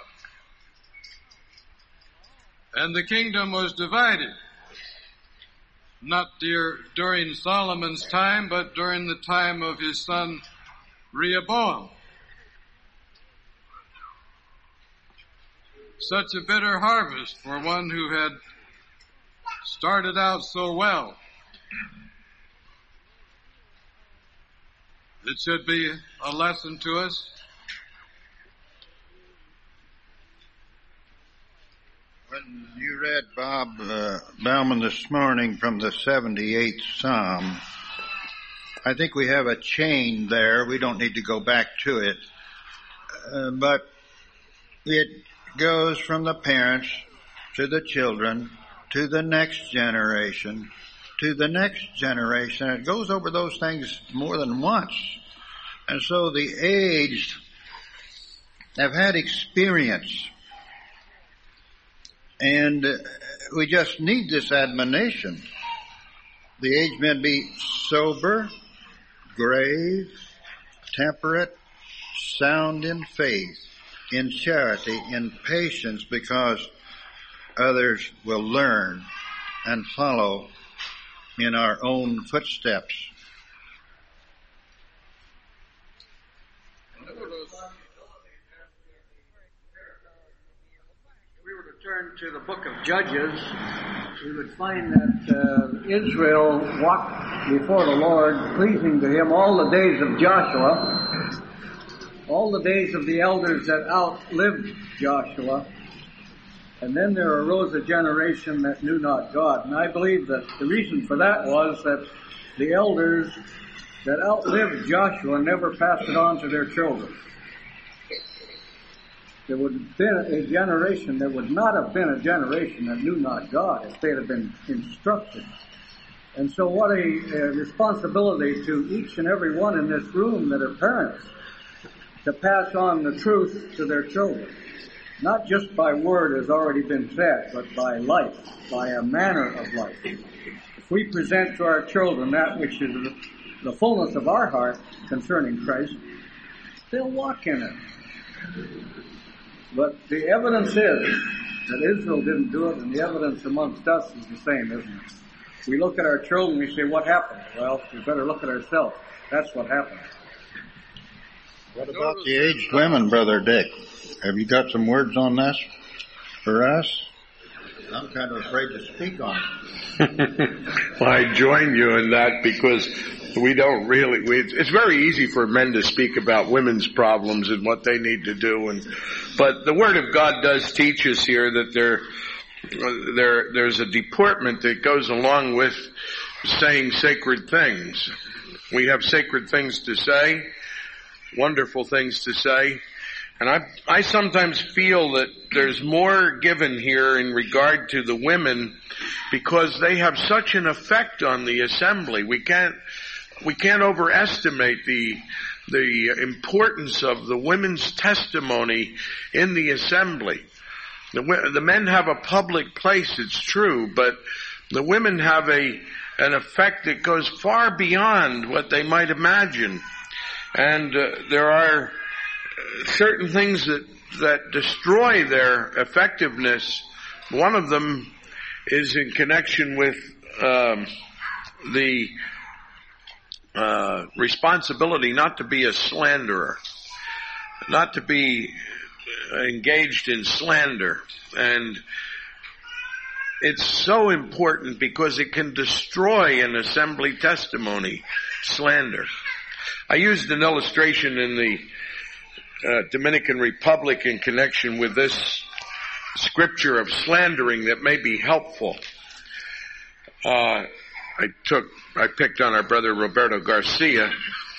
And the kingdom was divided. Not during Solomon's time, but during the time of his son Rehoboam. Such a bitter harvest for one who had started out so well. It should be a lesson to us. When you read Bob Bauman this morning from the 78th Psalm, I think we have a chain there. We don't need to go back to it. But it goes from the parents to the children to the next generation to the next generation. It goes over those things more than once. And so the aged have had experience. And we just need this admonition. The aged men be sober, grave, temperate, sound in faith, in charity, in patience, because others will learn and follow in our own footsteps. If we were to turn to the book of Judges, we would find that Israel walked before the Lord, pleasing to him all the days of Joshua, all the days of the elders that outlived Joshua. And then there arose a generation that knew not God. And I believe that the reason for that was that the elders that outlived Joshua never passed it on to their children. There would have been a generation, there would not have been a generation that knew not God if they had been instructed. And so what a responsibility to each and every one in this room that are parents to pass on the truth to their children. Not just by word as already been said, but by life, by a manner of life. If we present to our children that which is the fullness of our heart concerning Christ, they'll walk in it. But the evidence is that Israel didn't do it, and the evidence amongst us is the same, isn't it? We look at our children, we say, what happened? Well, we better look at ourselves. That's what happened. What about the aged women, Brother Dick? Have you got some words on this for us? I'm kind of afraid to speak on it. Well, I join you in that because we don't really, it's very easy for men to speak about women's problems and what they need to do. But the Word of God does teach us here that there's a deportment that goes along with saying sacred things. We have sacred things to say, wonderful things to say. And I sometimes feel that there's more given here in regard to the women because they have such an effect on the assembly. We can't overestimate the importance of the women's testimony in the assembly. The men have a public place, it's true, but the women have an effect that goes far beyond what they might imagine. And there are certain things that destroy their effectiveness. One of them is in connection with the responsibility not to be a slanderer, not to be engaged in slander. And it's so important because it can destroy an assembly testimony, slander. I used an illustration in the Dominican Republic in connection with this scripture of slandering that may be helpful. I picked on our brother Roberto Garcia,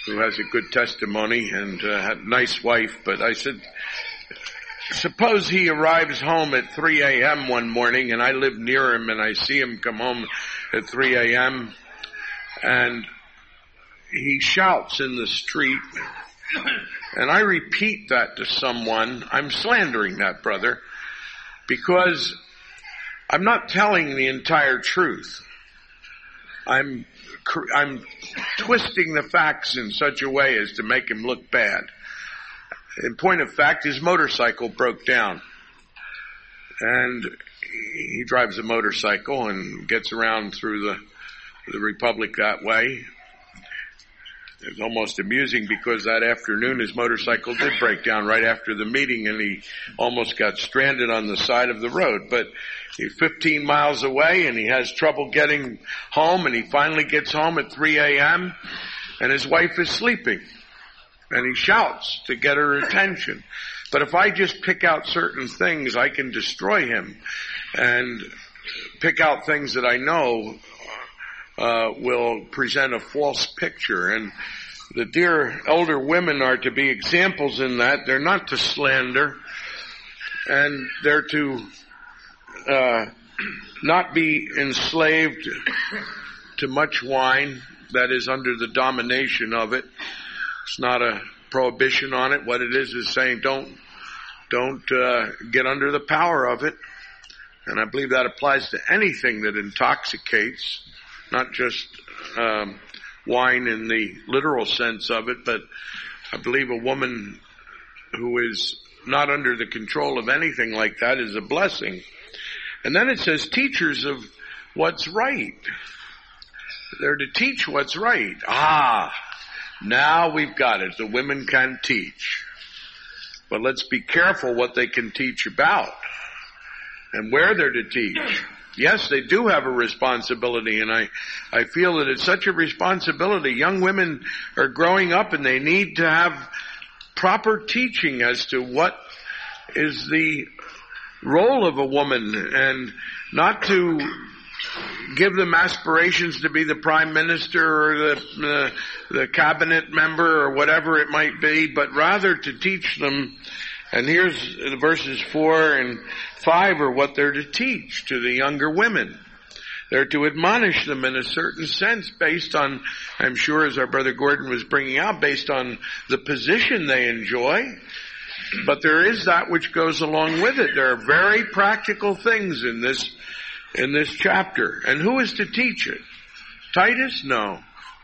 who has a good testimony and had a nice wife. But I said, suppose he arrives home at 3 a.m. one morning, and I live near him, and I see him come home at 3 a.m., and he shouts in the street, and I repeat that to someone. I'm slandering that brother, because I'm not telling the entire truth. I'm twisting the facts in such a way as to make him look bad. In point of fact, his motorcycle broke down. And he drives a motorcycle and gets around through the Republic that way. It's almost amusing because that afternoon his motorcycle did break down right after the meeting, and he almost got stranded on the side of the road. But he's 15 miles away and he has trouble getting home, and he finally gets home at 3 a.m. and his wife is sleeping. And he shouts to get her attention. But if I just pick out certain things, I can destroy him and pick out things that I know will present a false picture. And the dear elder women are to be examples in that. They're not to slander, and they're to not be enslaved to much wine that is under the domination of it. It's not a prohibition on it. What it is saying don't get under the power of it. And I believe that applies to anything that intoxicates, not just wine in the literal sense of it, but I believe a woman who is not under the control of anything like that is a blessing. And then it says teachers of what's right. They're to teach what's right. Now we've got it. The women can teach. But let's be careful what they can teach about and where they're to teach. Yes, they do have a responsibility, and I feel that it's such a responsibility. Young women are growing up and they need to have proper teaching as to what is the role of a woman, and not to give them aspirations to be the prime minister or the cabinet member or whatever it might be, but rather to teach them. And here's the verses 4 and 5 are what they're to teach to the younger women. They're to admonish them in a certain sense based on, I'm sure as our brother Gordon was bringing out, based on the position they enjoy. But there is that which goes along with it. There are very practical things in this chapter. And who is to teach it? Titus? No.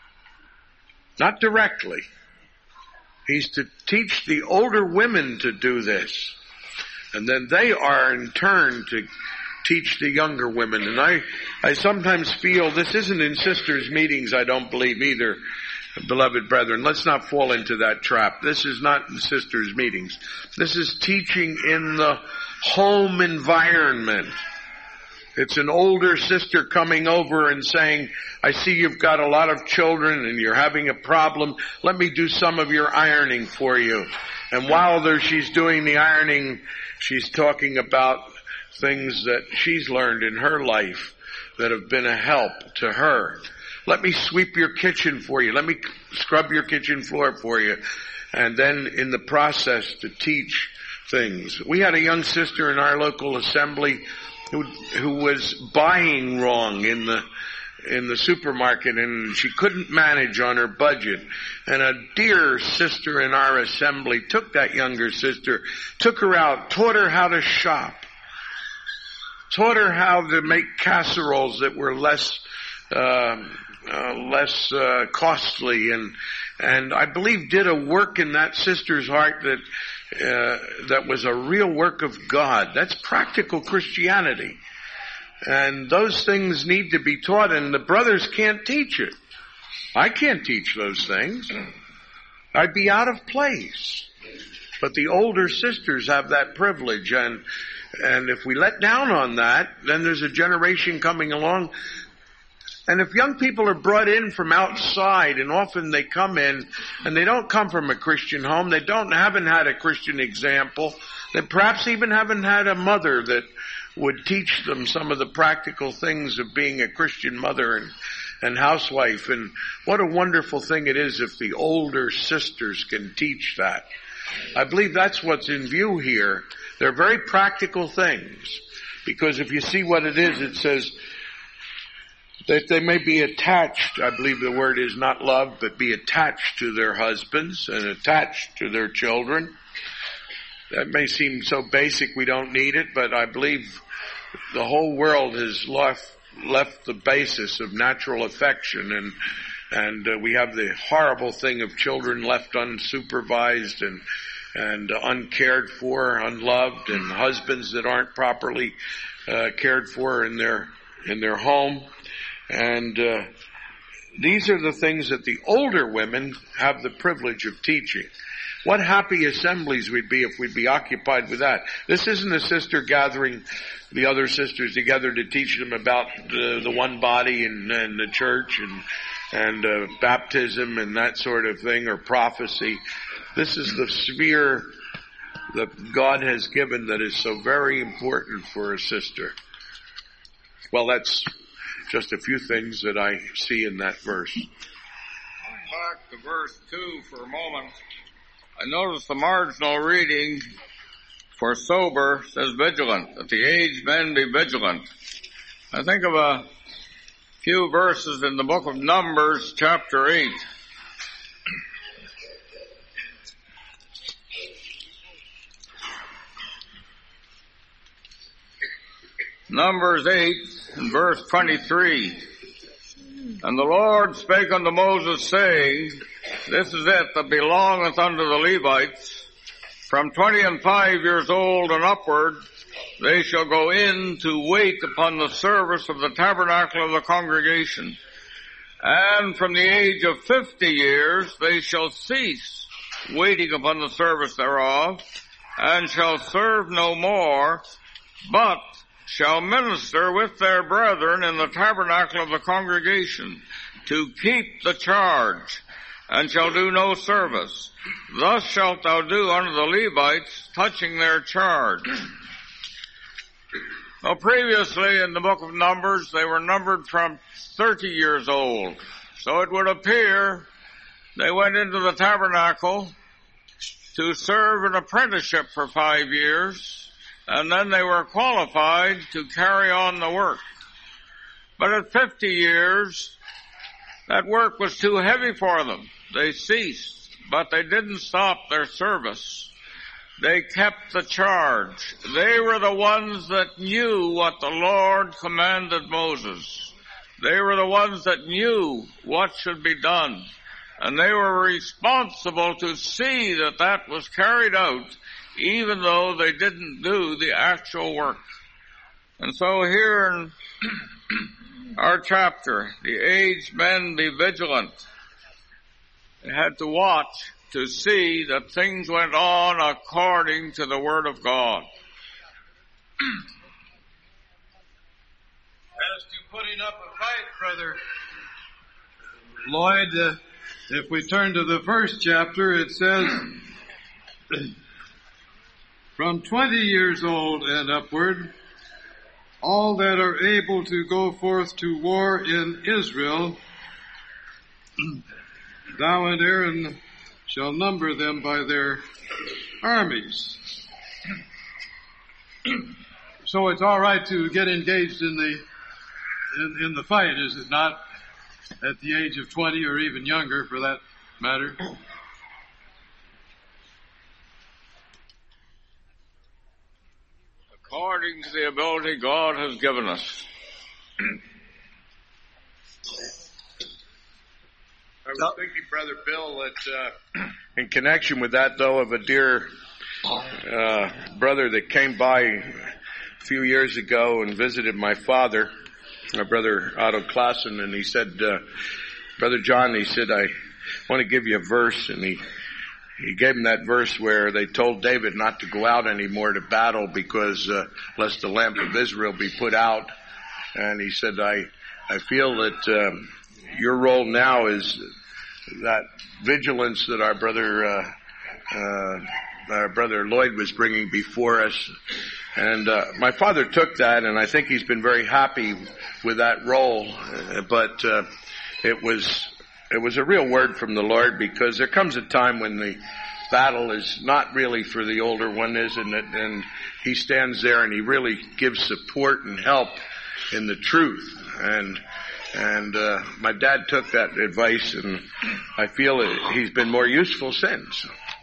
Not directly. He's to teach the older women to do this. And then they are in turn to teach the younger women. And I sometimes feel this isn't in sisters' meetings, I don't believe either, beloved brethren. Let's not fall into that trap. This is not in sisters' meetings. This is teaching in the home environment. It's an older sister coming over and saying, I see you've got a lot of children and you're having a problem. Let me do some of your ironing for you. And while she's doing the ironing, she's talking about things that she's learned in her life that have been a help to her. Let me sweep your kitchen for you. Let me scrub your kitchen floor for you. And then in the process to teach things. We had a young sister in our local assembly who was buying wrong in the supermarket, and she couldn't manage on her budget. And a dear sister in our assembly took that younger sister, took her out, taught her how to shop, taught her how to make casseroles that were less costly, and I believe did a work in that sister's heart that was a real work of God. That's practical Christianity. And those things need to be taught, and the brothers can't teach it. I can't teach those things. I'd be out of place. But the older sisters have that privilege, and if we let down on that, then there's a generation coming along. And if young people are brought in from outside, and often they come in, and they don't come from a Christian home, they haven't had a Christian example, they perhaps even haven't had a mother that would teach them some of the practical things of being a Christian mother and housewife. And what a wonderful thing it is if the older sisters can teach that. I believe that's what's in view here. They're very practical things. Because if you see what it is, it says that they may be attached, I believe the word is not love, but be attached to their husbands and attached to their children. That may seem so basic we don't need it, but I believe the whole world has left the basis of natural affection, and we have the horrible thing of children left unsupervised and uncared for, unloved, and husbands that aren't properly cared for in their home. And these are the things that the older women have the privilege of teaching. What happy assemblies we'd be if we'd be occupied with that. This isn't a sister gathering the other sisters together to teach them about the one body and the church and baptism and that sort of thing, or prophecy. This is the sphere that God has given that is so very important for a sister. Well, that's just a few things that I see in that verse. Going back to verse 2 for a moment, I noticed the marginal reading for sober says vigilant, that the aged men be vigilant. I think of a few verses in the book of Numbers, chapter 8. Numbers 8 and verse 23. And the Lord spake unto Moses, saying, This is it that belongeth unto the Levites. From 25 years old and upward, they shall go in to wait upon the service of the tabernacle of the congregation. And from the age of 50 years, they shall cease waiting upon the service thereof, and shall serve no more, but shall minister with their brethren in the tabernacle of the congregation, to keep the charge, and shall do no service. Thus shalt thou do unto the Levites, touching their charge. Now previously in the book of Numbers, they were numbered from 30 years old. So it would appear they went into the tabernacle to serve an apprenticeship for 5 years, and then they were qualified to carry on the work. But at 50 years, that work was too heavy for them. They ceased, but they didn't stop their service. They kept the charge. They were the ones that knew what the Lord commanded Moses. They were the ones that knew what should be done. And they were responsible to see that that was carried out, even though they didn't do the actual work. And so here in our chapter, the aged men be vigilant. They had to watch to see that things went on according to the Word of God. As to putting up a fight, Brother Lloyd, if we turn to the first chapter, it says, from 20 years old and upward, all that are able to go forth to war in Israel, thou and Aaron shall number them by their armies. So it's all right to get engaged in the fight, is it not? At the age of 20 or even younger, for that matter. According to the ability God has given us. I was thinking, Brother Bill, that in connection with that, though, of a dear brother that came by a few years ago and visited my father, my brother Otto Clausen, and he said, Brother John, he said, I want to give you a verse, and he gave him that verse where they told David not to go out anymore to battle because lest the lamp of Israel be put out. And he said, I feel that your role now is that vigilance that our brother Lloyd was bringing before us, And my father took that, and I think he's been very happy with that role. But it was a real word from the Lord, because there comes a time when the battle is not really for the older one, isn't it? And he stands there and he really gives support and help in the truth. And my dad took that advice, and I feel he's been more useful since.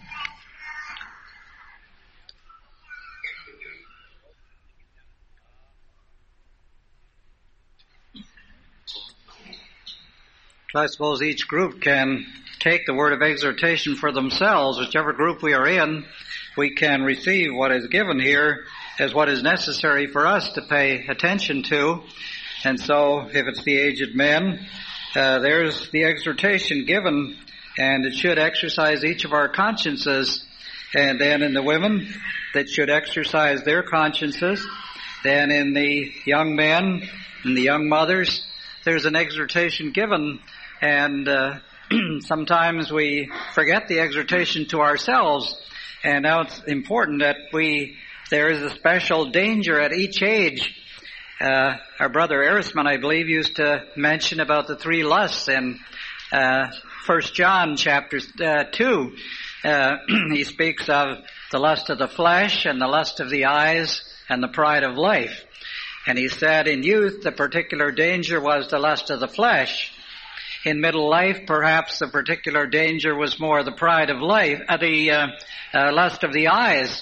I suppose each group can take the word of exhortation for themselves. Whichever group we are in, we can receive what is given here as what is necessary for us to pay attention to. And so, if it's the aged men, there's the exhortation given, and it should exercise each of our consciences. And then in the women, that should exercise their consciences. Then in the young men and the young mothers, there's an exhortation given. And sometimes we forget the exhortation to ourselves. And now it's important that there is a special danger at each age. Our brother Erisman, I believe, used to mention about the three lusts in 1 John chapter 2. He speaks of the lust of the flesh and the lust of the eyes and the pride of life. And he said in youth the particular danger was the lust of the flesh. In middle life, perhaps the particular danger was more the pride of life, the lust of the eyes.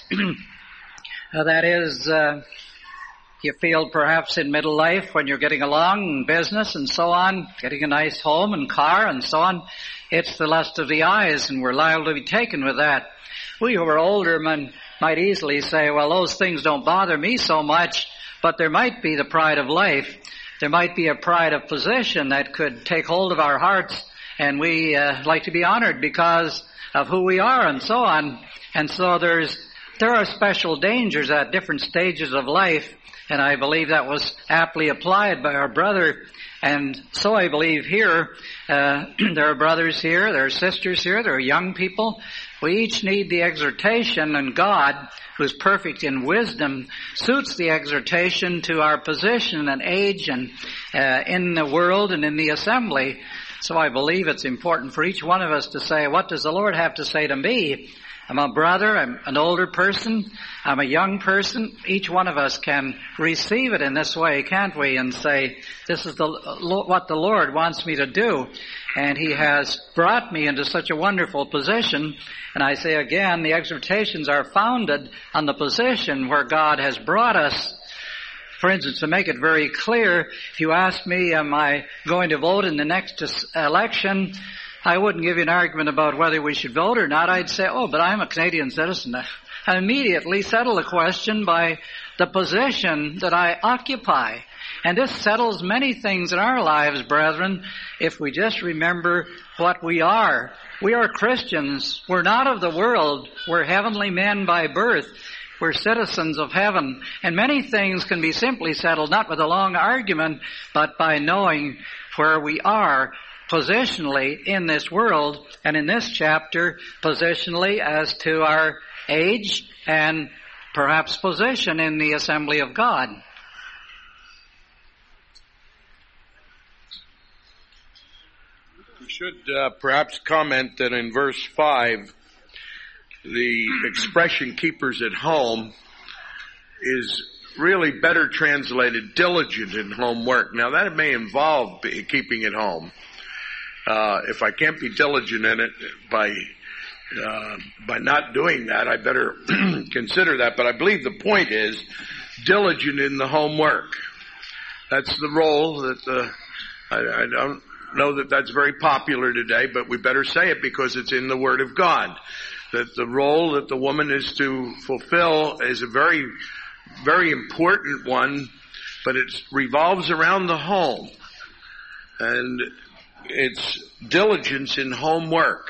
That is, you feel perhaps in middle life when you're getting along in business and so on, getting a nice home and car and so on, it's the lust of the eyes, and we're liable to be taken with that. We who are older might easily say, well, those things don't bother me so much, but there might be the pride of life. There might be a pride of position that could take hold of our hearts, and we like to be honored because of who we are and so on. And so there are special dangers at different stages of life, and I believe that was aptly applied by our brother. And so I believe here, there are brothers here, there are sisters here, there are young people. We each need the exhortation, and God, who is perfect in wisdom, suits the exhortation to our position and age and in the world and in the assembly. So I believe it's important for each one of us to say, what does the Lord have to say to me? I'm a brother, I'm an older person, I'm a young person. Each one of us can receive it in this way, can't we? And say, this is what the Lord wants me to do. And He has brought me into such a wonderful position. And I say again, the exhortations are founded on the position where God has brought us. For instance, to make it very clear, if you ask me, am I going to vote in the next election, I wouldn't give you an argument about whether we should vote or not. I'd say, but I'm a Canadian citizen. I immediately settle the question by the position that I occupy. And this settles many things in our lives, brethren, if we just remember what we are. We are Christians. We're not of the world. We're heavenly men by birth. We're citizens of heaven. And many things can be simply settled, not with a long argument, but by knowing where we are positionally in this world, and in this chapter, positionally as to our age and perhaps position in the assembly of God. We should perhaps comment that in verse 5, the expression keepers at home is really better translated diligent in homework. Now that may involve keeping at home. If I can't be diligent in it by not doing that, I better consider that. But I believe the point is diligent in the homework. That's the role that I don't know that that's very popular today, but we better say it because it's in the Word of God. That the role that the woman is to fulfill is a very, very important one, but it revolves around the home. And it's diligence in homework.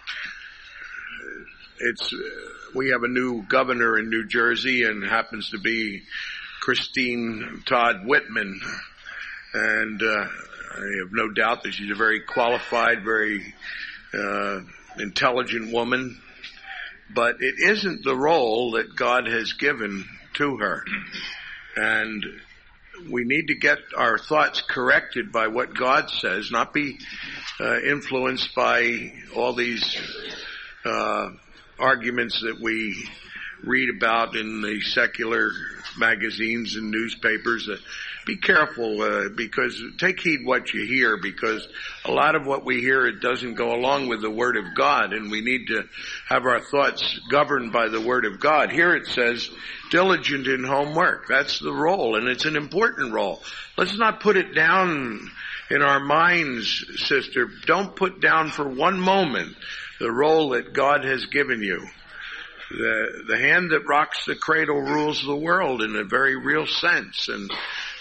We have a new governor in New Jersey, and happens to be Christine Todd Whitman. And I have no doubt that she's a very qualified, very intelligent woman. But it isn't the role that God has given to her. And we need to get our thoughts corrected by what God says, not be influenced by all these arguments that we read about in the secular magazines and newspapers. Be careful, because take heed what you hear, because a lot of what we hear, it doesn't go along with the Word of God, and we need to have our thoughts governed by the Word of God. Here it says, diligent in homework. That's the role, and it's an important role. Let's not put it down in our minds, sister. Don't put down for one moment the role that God has given you. The hand that rocks the cradle rules the world in a very real sense, and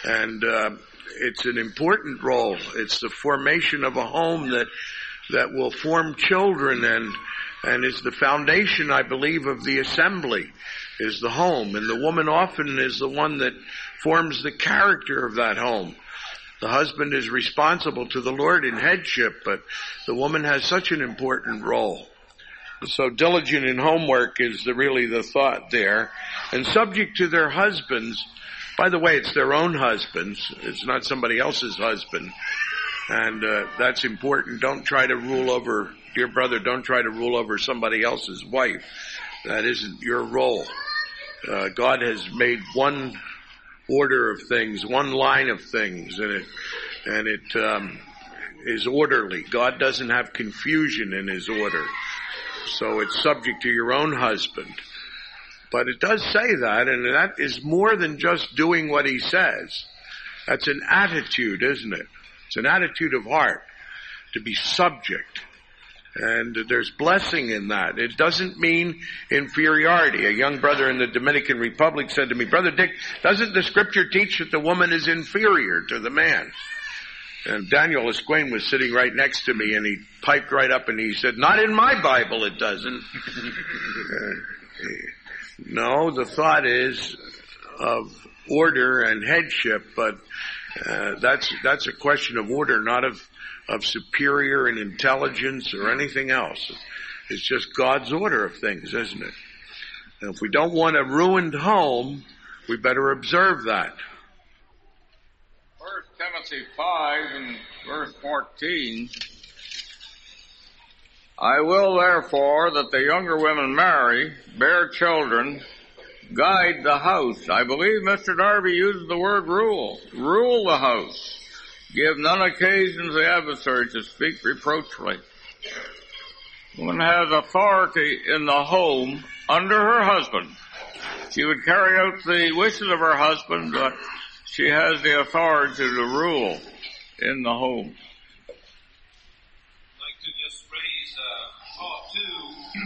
it's an important role. It's the formation of a home that will form children and is the foundation, I believe, of the assembly, is the home. And the woman often is the one that forms the character of that home. The husband is responsible to the Lord in headship, but the woman has such an important role. So diligent in homework is really the thought there. And subject to their husbands. By the way, it's their own husbands. It's not somebody else's husband. And that's important. Don't try to rule over, dear brother, don't try to rule over somebody else's wife. That isn't your role. God has made one order of things, one line of things, and it is orderly. God doesn't have confusion in His order. So it's subject to your own husband. But it does say that, and that is more than just doing what He says. That's an attitude, isn't it? It's an attitude of heart to be subject. And there's blessing in that. It doesn't mean inferiority. A young brother in the Dominican Republic said to me, Brother Dick, doesn't the Scripture teach that the woman is inferior to the man? And Daniel Esquane was sitting right next to me, and he piped right up and he said, not in my Bible it doesn't. No, the thought is of order and headship, but that's a question of order, not of superior in intelligence or anything else. It's just God's order of things, isn't it? And if we don't want a ruined home, we better observe that. 1 Timothy 5 and verse 14, I will therefore that the younger women marry, bear children, guide the house. I believe Mr. Darby used the word rule. Rule the house. Give none occasion to the adversary to speak reproachfully. Woman has authority in the home under her husband. She would carry out the wishes of her husband, but she has the authority to rule in the home. I'd like to just raise thought too,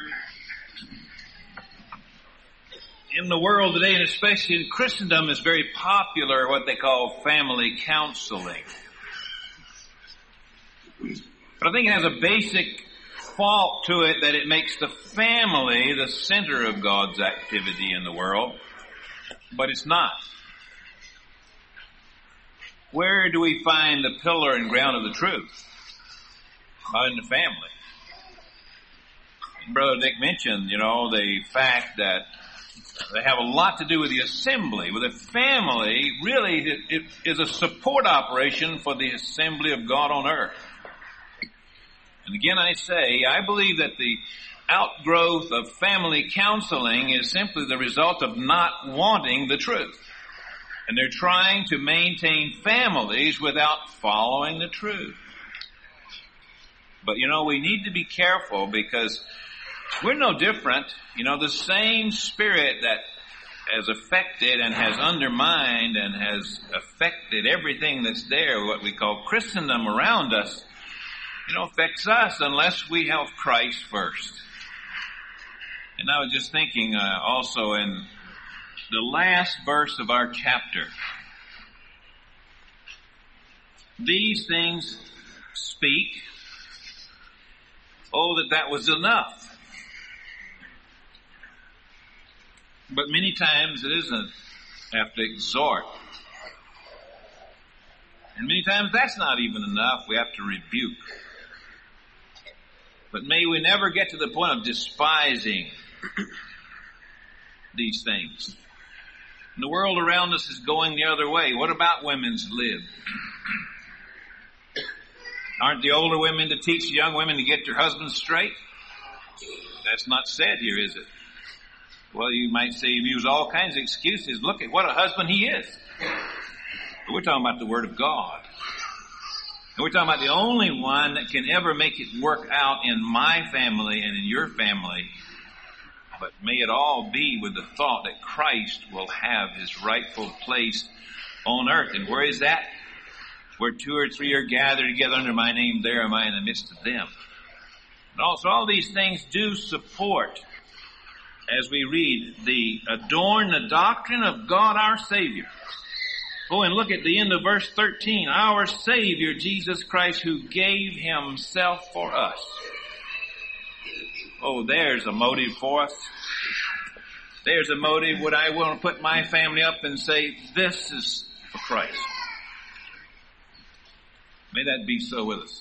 where in the world today, and especially in Christendom, is very popular what they call family counseling. But I think it has a basic fault to it that it makes the family the center of God's activity in the world, but it's not. Where do we find the pillar and ground of the truth? In the family. Brother Dick mentioned, the fact that they have a lot to do with the assembly. With the family, really, it is a support operation for the assembly of God on earth. And again, I say, I believe that the outgrowth of family counseling is simply the result of not wanting the truth. And they're trying to maintain families without following the truth. But we need to be careful because we're no different. The same spirit that has affected and has undermined and has affected everything that's there, what we call Christendom around us, affects us unless we have Christ first. And I was just thinking also in the last verse of our chapter, these things speak, that was enough. But many times it isn't. We have to exhort. And many times that's not even enough. We have to rebuke. But may we never get to the point of despising these things. And the world around us is going the other way. What about women's lib? Aren't the older women to teach the young women to get their husbands straight? That's not said here, is it? Well, you might say you use all kinds of excuses. Look at what a husband he is. But we're talking about the Word of God. And we're talking about the only one that can ever make it work out in my family and in your family. But may it all be with the thought that Christ will have his rightful place on earth. And where is that? Where 2 or 3 are gathered together under my name, there am I in the midst of them. And also all these things do support, as we read, adorn the doctrine of God our Savior. Oh, and look at the end of verse 13. Our Savior, Jesus Christ, who gave himself for us. Oh, there's a motive for us. There's a motive when I want to put my family up and say, this is for Christ. May that be so with us.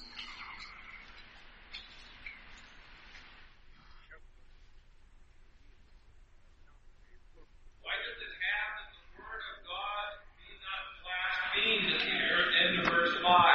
Why does it have that the Word of God be not blasphemed here in verse 5?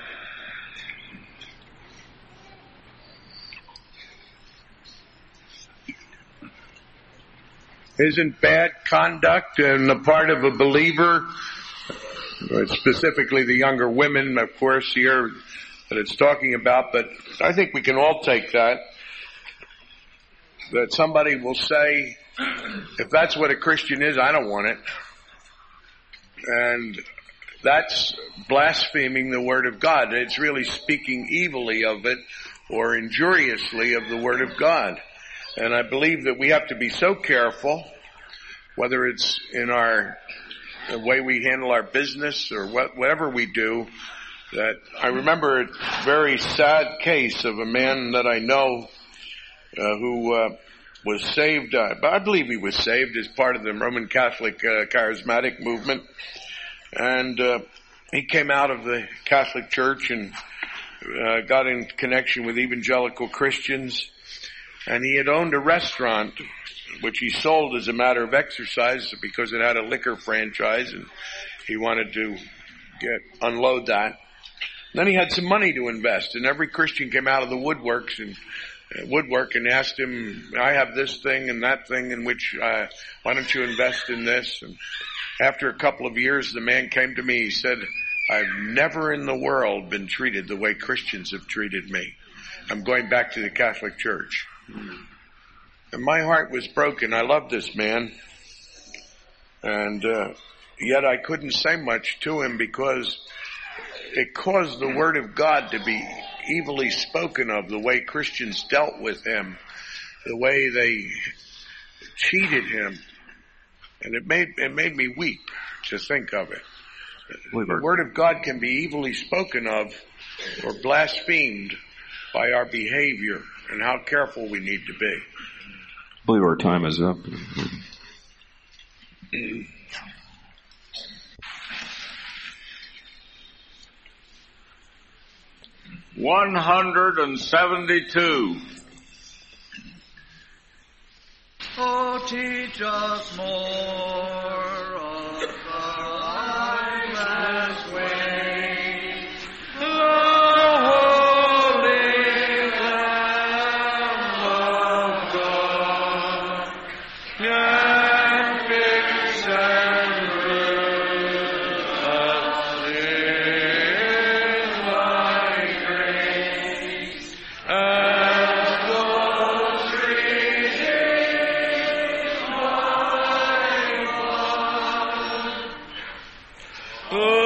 Isn't bad conduct on the part of a believer, specifically the younger women, of course, here that it's talking about, but I think we can all take that somebody will say, if that's what a Christian is, I don't want it. And that's blaspheming the Word of God. It's really speaking evilly of it or injuriously of the Word of God. And I believe that we have to be so careful, whether it's in the way we handle our business or whatever we do, that I remember a very sad case of a man that I know who was saved. I believe he was saved as part of the Roman Catholic charismatic movement. And he came out of the Catholic Church and got in connection with evangelical Christians. And he had owned a restaurant, which he sold as a matter of exercise because it had a liquor franchise, and he wanted to unload that. Then he had some money to invest, and every Christian came out of the woodwork and asked him, I have this thing and that thing in which, why don't you invest in this? And after a couple of years, the man came to me. He said, I've never in the world been treated the way Christians have treated me. I'm going back to the Catholic Church. And my heart was broken. I loved this man. And yet I couldn't say much to him because it caused the Word of God to be evilly spoken of, the way Christians dealt with him, the way they cheated him. And it made me weep to think of it. The Word of God can be evilly spoken of or blasphemed by our behavior and how careful we need to be. I believe our time is up. $172. Oh, teach us more of thy righteous way, the holy Lamb of God, and fix and root us in thy grace, as those trees in thy love.